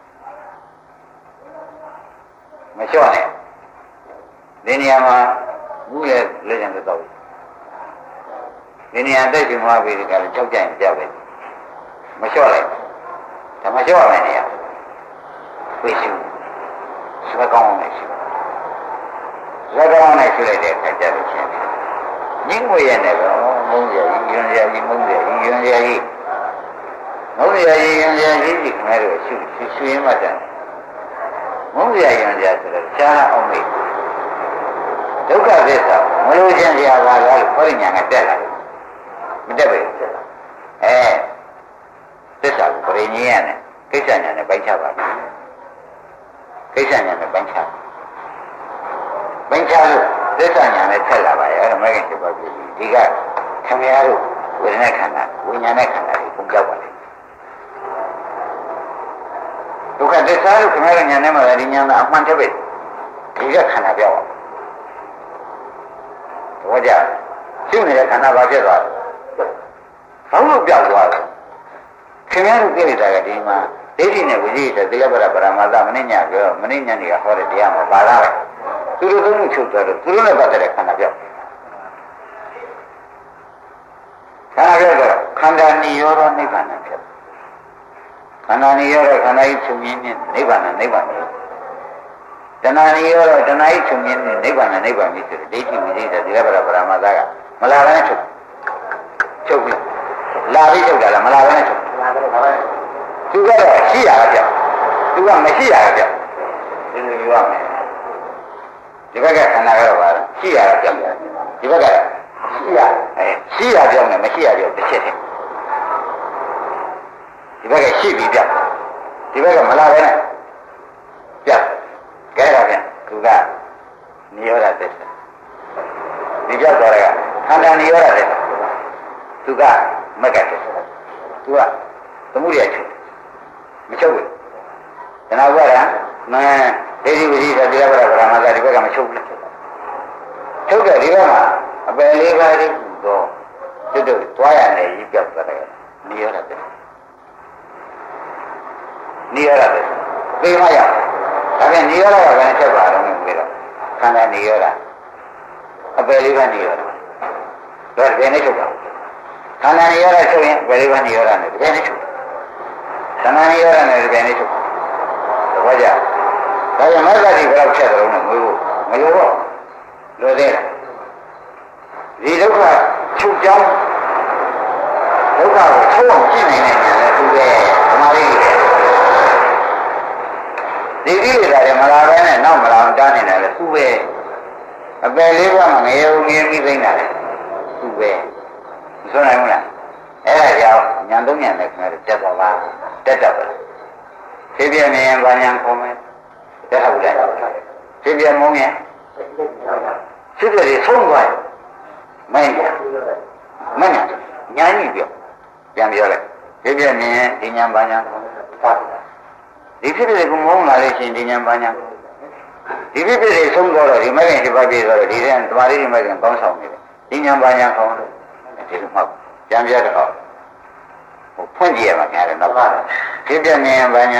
မလျှော့နဲ့ဒီနေရာမှာဘူးရဲ့လက်ကျန်တော့ဒီနေရာတက်ချင်သွားပြီကလည်းကြောက်ကြရင်ကြောက်ပဲမလျှော့လိုက်ဒါမလျှော့မယ်နေရာဝိစုစကားကောင်းအောင်ရှိစကားကောင်းနဲ့ရှိလိုက်တဲ့အခါကျတော့ချင်းညင်းငွေရဲ့နဲ့တော့မုန်းရည်ယွန်းရည်မုန်းရည်ယွန်းရည်မုန်းရည်ယွန်းရည်ကြီးခင်ဗျားတို့ရှုရှုရင်းမှတန်မုန်းရည်ယွန်းရည်ဆိုတော့ရှားအောင်မေးဒုက္ခသစ္စာမလို့ချင်းစရာပါလားလို့ခေါင်းညာကတက်လာတယ်မတက်ပဲအဲသစ္စာကိုပြင်းရင်းရတယ်ကိစ္စညာနဲ့ပိုင်းခြားပါမယ်ကိစ္စညာနဲ့ပိုင်းခြားပိုင်းခြားလို့သစ္စာညာနဲ့ထက်လာပါရဲ့အဲ့ဒါမဂ္ဂင်7ပါးပြီဒီကခင်ဗျားတို့ဝေဒနာခန္ဓာဝိညာဉ်နဲ့ခန္ဓာတွေပုံကြောက်ပါလေဒုက္ခသစ္စာလို့ခင်ဗျားတို့ညာနဲ့မှလည်းဒီညာကအမှန်တည်းပဲဒီကခန္ဓာပြောက်အောင်ဘောကြရှုနေတဲ့ခန္ဓာဘာဖြစ်သွားလဲဘာလို့ပြောက်သွားလဲခင်ဗျားတို့ကိလေသာကဒီမှာဒိဋ္ဌိနဲ့ဝိဇ္ဇိတဲ့သီလပရပရမသမနိညာပြောမနိညာနေကဟောတဲ့တရားမှာပါလာတယ်သူတို့သုံးခုချုပ်သွားတော့သူတို့နဲ့ပတ်သက်တဲ့ခန္ဓာပြောက်ခန္ဓာပြောက်တော့ခန္ဓာနိရောဓနိဗ္ဗာန်ဖြစ်ခန္ဓာနိရောဓခန္ဓာကြီးချုပ်ရင်းနဲ့နိဗ္ဗာန်နိဗ္ဗာန်တဏှာနိရောဓတဏှာကြီးချုပ်ရင်းနဲ့နိဗ္ဗာန်နိဗ္ဗာန်ကြီးဆိုတဲ့ဒိဋ္ဌိဝိဇ္ဇိတဲ့သီလပရပရမသကမလာဘဲချုပ်ချုပ်ပြီလာပြီးချုပ်တာလားမလာဘဲချုပ်သူကတော့ရှိရတာပြောက်သူကမရှိရတာပြောက်ဒီလိုယူရမယ်ဒီဘက်ကခန္ဓာကတော့ပါရှိရတာပြောက်ဒီဘက်ကရှိရအဲရှိရပြောက်နဲ့မရှိရပြောက်တစ်ချက်တည်းဒီဘက်ကရှိပြီးပြောက်ဒီဘက်ကမလာဘဲနဲ့ပြောက်ကဲတော့ပြန်သူကနိရောဓသစ္စာဒီပြောက်သွားတဲ့ကခန္ဓာနိရောဓသစ္စာသူကမဂ္ဂသစ္စာသူကသမုဒယချုပ်မချုပ်ဘူးတဏှာဘဝကမန်းဒိဋ္ဌိဝိဇ္ဇာတရားဘရဗရမသာဒီဘက်ကမချုပ်ဘူးချုပ်တဲ့ဒီဘက်မှာအပယ်လေးပါးလေးတော့ကျွတ်တို့သွားရနေကြီးပြောက်သွားတယ်နိရောဓသစ္စာနိရောဓသစ္စာသိမှရဒါပြန်နိရောဓကလည်းချက်ပါတော့မျိုးပြီးတော့ခန္ဓာနိရောဓအပယ်လေးပါးနိရောဓဘယ်နဲ့ချုပ်တာခန္ဓာနိရောဓချုပ်ရင်ဝေဒနာနိရောဓနဲ့ဘယ်နဲ့ချုပ်သဏ္ဍာန်နိရောဓနဲ့ဘယ်နဲ့ချုပ်သဘောကျဒါကြောင့်မဂ္ဂတိဘယ်လောက်ချက်တယ်လို့ငွေဖို့မလိုတော့လိုသေးတယ်ဒီဒုက္ခချုပ်ကြောင်းဒုက္ခကိုချုပ်အောင်ကြည့်နိုင်တဲ့ဉာဏ်နဲ့သူပဲဓမ္မလေးတွေဒီဒီတွေဒါလည်းမလာပဲနဲ့နောက်မလာအောင်တားနေတယ်လေသူပဲအပယ်လေးပါးမှာငရေငရေပြီးသိနေတာလေသူပဲမဆိုနိုင်ဘူးလားအဲ့ဒါကြောင့်ဉာဏ်သုံးဉာဏ်နဲ့ခင်ဗျားတို့တက်သွားပါတက်တော့ပါဖြည်းဖြည်းမြင်ပါဉာဏ်ခေါ်မယ်တက်ဟုတ်တယ်ဖြည်းဖြည်းမုန်းရင်ဖြစ်တယ်ဆုံးသွားမင်းညာမင်းညာညာကြီးပြောပြန်ပြောလိုက်ဖြည်းဖြည်းမြင်ဒီဉာဏ်ပါဉာဏ်ဒီဖြစ်တယ်ကမုန်းလာလို့ရှိရင်ဒီဉာဏ်ပါဉာဏ်ဒီဖြစ်ဖြစ်ဆုံးသွားတော့ဒီမဂ္ဂင်ရှိပါပြေတော့ဒီတဲ့တမာရီဒီမဂ္ဂင်ကောင်းဆောင်နေတယ်ဒီဉာဏ်ပါဉာဏ်ခေါ်လို့ဒီလိုမှပြန်ပြတော့ဟိုဖွင့်ကြည့်ရမှာကြားတယ်တော့ဖြစ်ပြမြင်ပါညာ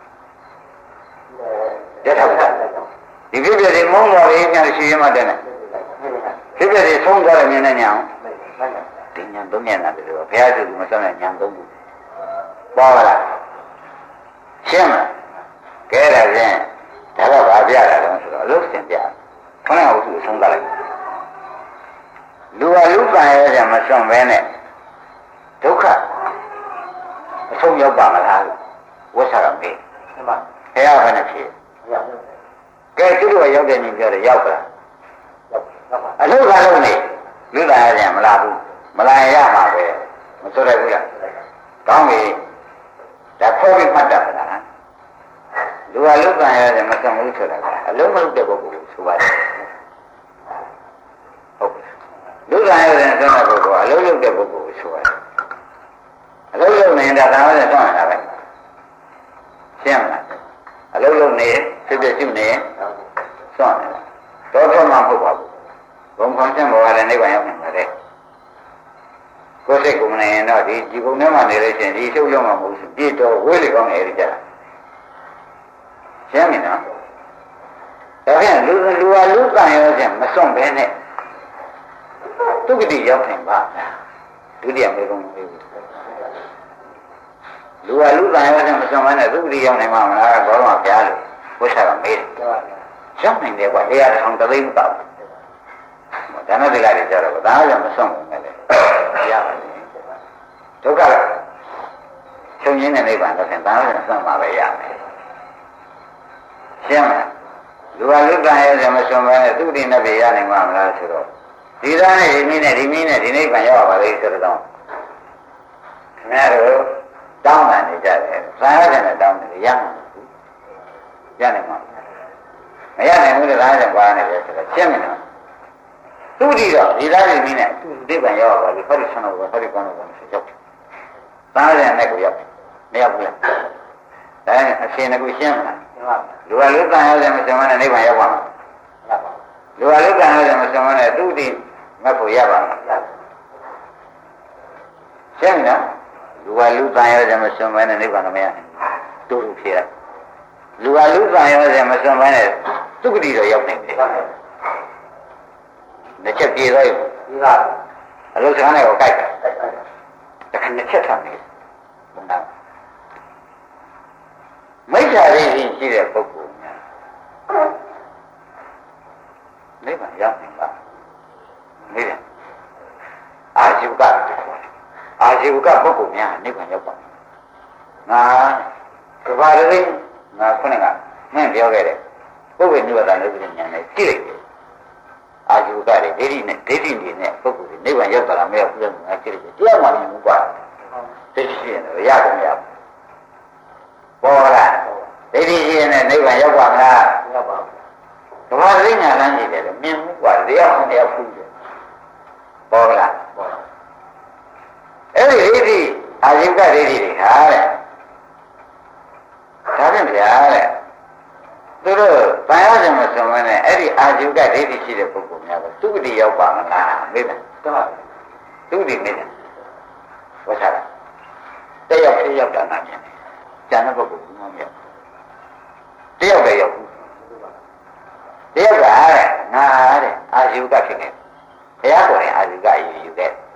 တက်ထောက်တာဒီဖြစ်ပြတွေမုန်းတော်လေးပြန်ရှိရမှတဲ့နဲ့ဖြစ်ပြတွေဆုံးသွားတယ်မြင်တဲ့ညာဒီညာသုံးညာတယ်လို့ဘုရားရှင်ကမဆုံးတဲ့ညာသုံးခုပေါ်လာရှင်းမလားကဲဒါဖြင့်ဒါတော့ဗာပြတာတော့ဆိုတော့အလို့စင်ပြခဏဟုတ်သူဆုံးသွားလိုက်လူဟာလူပန်ရတဲ့မစွန့်ပဲနဲ့ဒုက္ခအဆုံးရောက်ပါမလားလို့ဝတ်စားတော့မေးမှန်ပါဘုရားဘာနဲ့ဖြေကဲသူတို့ရောက်တဲ့နည်းပြောတယ်ရောက်ပါလားရောက်ပါအလို့ကလုံးနေလူပန်ရတဲ့မလားဘူးမလာရမှာပဲမဆိုရဘူးလားကောင်းပြီဒါခေါ်ပြီးမှတ်တာလားလူဟာလူပန်ရတဲ့မစွန့်ဘူးဆိုတာကအလုံးမလုပ်တဲ့ပုဂ္ဂိုလ်ကိုဆိုပါတယ်ဟုတ်လူကံရတဲ့သောတာပုဂ္ဂိုလ်အလုံးလုံးတဲ့ပုဂ္ဂိုလ်ကိုဆိုရတယ်အလုံးလုံးနေတာသာဝရဆောင်းနေတာပဲရှင်းမလားအလုံးလုံးနေဖြစ်ဖြစ်ရှိနေဆောင်းနေတာတော့တော့မှမဟုတ်ပါဘူးဘုံခေါင်းချက်ပေါ်ကလည်းနိဗ္ဗာန်ရောက်နေမှာလေကိုယ်စိတ်ကိုမနေရင်တော့ဒီဒီဘုံထဲမှာနေလို့ရှိရင်ဒီရှုပ်လုံးမှာမဟုတ်ဘူးပြည့်တော့ဝေးလေကောင်းနေရကြတာရှင်းပြီနော်ဒါဖြင့်လူလူဟာလူကံရတဲ့မစွန့်ဘဲနဲ့ဒုက္ခတိရောက်နိုင်ပါဒုတိယမေကုံးမေးဘူးလူဟာလူကံရတဲ့မစွန့်ဘဲနဲ့ဒုက္ခတိရောက်နိုင်မှာမလားဘောတော်ဘုရားလို့ဘုရားကမေးတယ်ရောက်နိုင်တယ်ကွာတရားတစ်ထောင်တသိန်းမတော့ဒါနဲ့ဒီကလေးကြတော့ဒါကြောင့်မစွန့်ဘူးလေရပါတယ်ဒုက္ခချုပ်ရင်းတဲ့နိဗ္ဗာန်တော့ခင်ဒါနဲ့စွန့်မှာပဲရမယ်ရှင်းမလားလူဟာလူကံရတဲ့မစွန့်ဘဲနဲ့ဒုက္ခတိနဲ့ပြရနိုင်မှာမလားဆိုတော့ဒီသားနဲ့ဒီမင်းနဲ့ဒီမင်းနဲ့ဒီနိဗ္ဗာန်ရောက်ပါလေဆိုတော့ခင်ဗျားတို့တောင်းပန်နေကြတယ်။သာရတဲ့နဲ့တောင်းတယ်ရမှာဘူး။ရနိုင်မှာမရနိုင်ဘူးလေဒါနဲ့ပွားနေတယ်ဆိုတော့ရှင်းမလား။သူတိတော့ဒီသားနဲ့မင်းနဲ့သူနိဗ္ဗာန်ရောက်ပါလေဟောဒီဆန္ဒကိုဟောဒီကောင်းတော့ဆိုရောက်။သာရတဲ့နဲ့ကိုရောက်မရောက်ဘူးလား။ဒါအရှင်ကရှင်းမလား။လူကလူကံရောက်တယ်မစမနဲ့နိဗ္ဗာန်ရောက်ပါမှာ။ရောက်ပါလူဟာလူကံရတယ်မဆုံးနဲ့သူ့ဒီမဖို့ရပါမယ်ရှင်းနော်လူဟာလူကံရတယ်မဆုံးနဲ့နိဗ္ဗာန်မရတူတူဖြစ်ရလူဟာလူကံရတယ်မဆုံးနဲ့သူ့ဂတိတော့ရောက်နိုင်တယ်နှစ်ချက်ပြေတော့ဒီကအလုဆန်းနဲ့ကိုကြိုက်တယ်တခါနှစ်ချက်ဆံနေဘုံသားမိစ္ဆာရင်းရှိတဲ့ပုဂ္ဂိုလ်များနိဗ္ဗာန်ရောက်နိုင်ပါနိဗ္ဗာန်အာဇီဝကအာဇီဝကပုဂ္ဂိုလ်များနိဗ္ဗာန်ရောက်ပါငါကဘာရင်းငါခုနကမင်းပြောခဲ့တယ်ပုဂ္ဂိုလ်နိဗ္ဗာန်လို့ပြညာနဲ့ကြည့်လိုက်တယ်အာဇီဝကတွေဒိဋ္ဌိနဲ့ဒိဋ္ဌိတွေနဲ့ပုဂ္ဂိုလ်တွေနိဗ္ဗာန်ရောက်တာလားမရောက်ဘူးလားငါကြည့်လိုက်တယ်တရားမှလည်းမကွာဒိဋ္ဌိရှိရင်တော့ရကုန်ရပေါ်လာဒိဋ္ဌိရှိရင်နိဗ္ဗာန်ရောက်ပါမလားရောက်ပါကဘာရင်းညာလမ်းကြည့်တယ်မြင်မှုกว่าတရားဟောတရားဖူးတယ်ပေါ်လားပေါ်အဲ့ဒီဒိဋ္ဌိအာဇိကဒိဋ္ဌိတွေဟာတဲ့ဒါဖြင့်ဗျာတဲ့သူတို့ဗာရဇမဆုံးမနဲ့အဲ့ဒီအာဇိကဒိဋ္ဌိရှိတဲ့ပုဂ္ဂိုလ်များကသူ့ဂတိရောက်ပါမလားမေးတယ်တော့သူ့ဂတိမေးတယ်ဝတ်စားတာတယောက်တယောက်တာနာမြင်တယ်ကျန်တဲ့ပုဂ္ဂိုလ်ကမရောက်တယောက်လည်းရောက်ဘူးတယောက်ကတဲ့ငါတဲ့အာဇီဝကဖြစ်နေဘုရားကိုယ်တိုင်အာဇီဝကယူယူတဲ့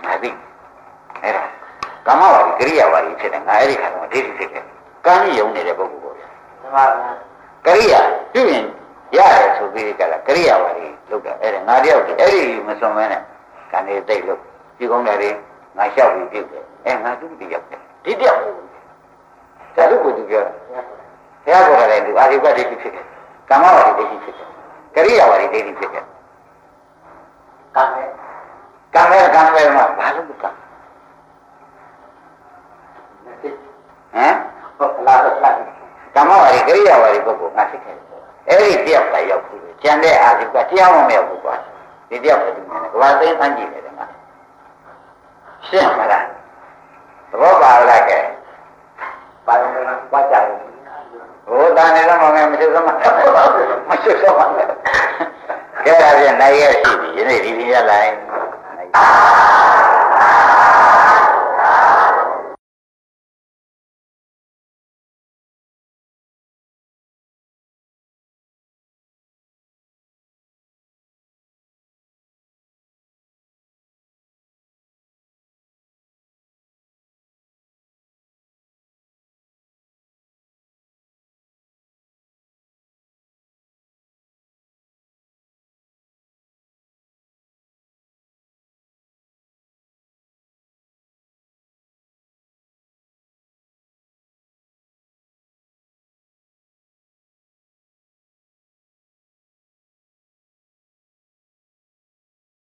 ငါသိအဲ့ဒါကာမဝါဒီကရိယာဝါဒီဖြစ်တယ်ငါအဲ့ဒီခါတော့ဒိဋ္ဌိဖြစ်တယ်ကံကြီးယုံနေတဲ့ပုဂ္ဂိုလ်ပေါ့ဗျာမှန်ပါဗျာကရိယာပြုရင်ရတယ်ဆိုပြီးကြလားကရိယာဝါဒီလုပ်တာအဲ့ဒါငါတယောက်အဲ့ဒီမစွန်မဲနဲ့ကံတွေသိလို့ပြုကောင်းတယ်လေငါလျှောက်ပြီးပြုတယ်အဲငါသူတယောက်တယ်ဒီတယောက်ဒါလို့ကိုသူပြောဘုရားခေါ်တယ်သူအာရိပဒိဋ္ဌိဖြစ်တယ်ကာမဝါဒီဒိဋ္ဌိဖြစ်တယ်ကရိယာဝါဒီဒိဋ္ဌိဖြစ်တယ်ကံပဲကံပဲကံပဲမှာဘာလို့ကံဟမ်ဟုတ်လားဟုတ်လားကာမဝါဒီကရိယာဝါဒီပုဂ္ဂိုလ်ငါဖြစ်ခဲ့တယ်အဲ့ဒီတယောက်ပဲရောက်ပြီကျန်တဲ့အာရိပတရားမမရောက်ဘူးကွာဒီတယောက်ပဲဒီမှာကဘာသိမ်းဖန်ကြည့်နေတယ်ငါရှင်းမလားသဘောပါလားကဲပါရမလားပွားကြတယ်ဟိုတန်နေတော့မငယ်မရှိသမှာမရှိသမှာကဲဒါပြန်နိုင်ရရှိပြီယနေ့ဒီပြရလိုက်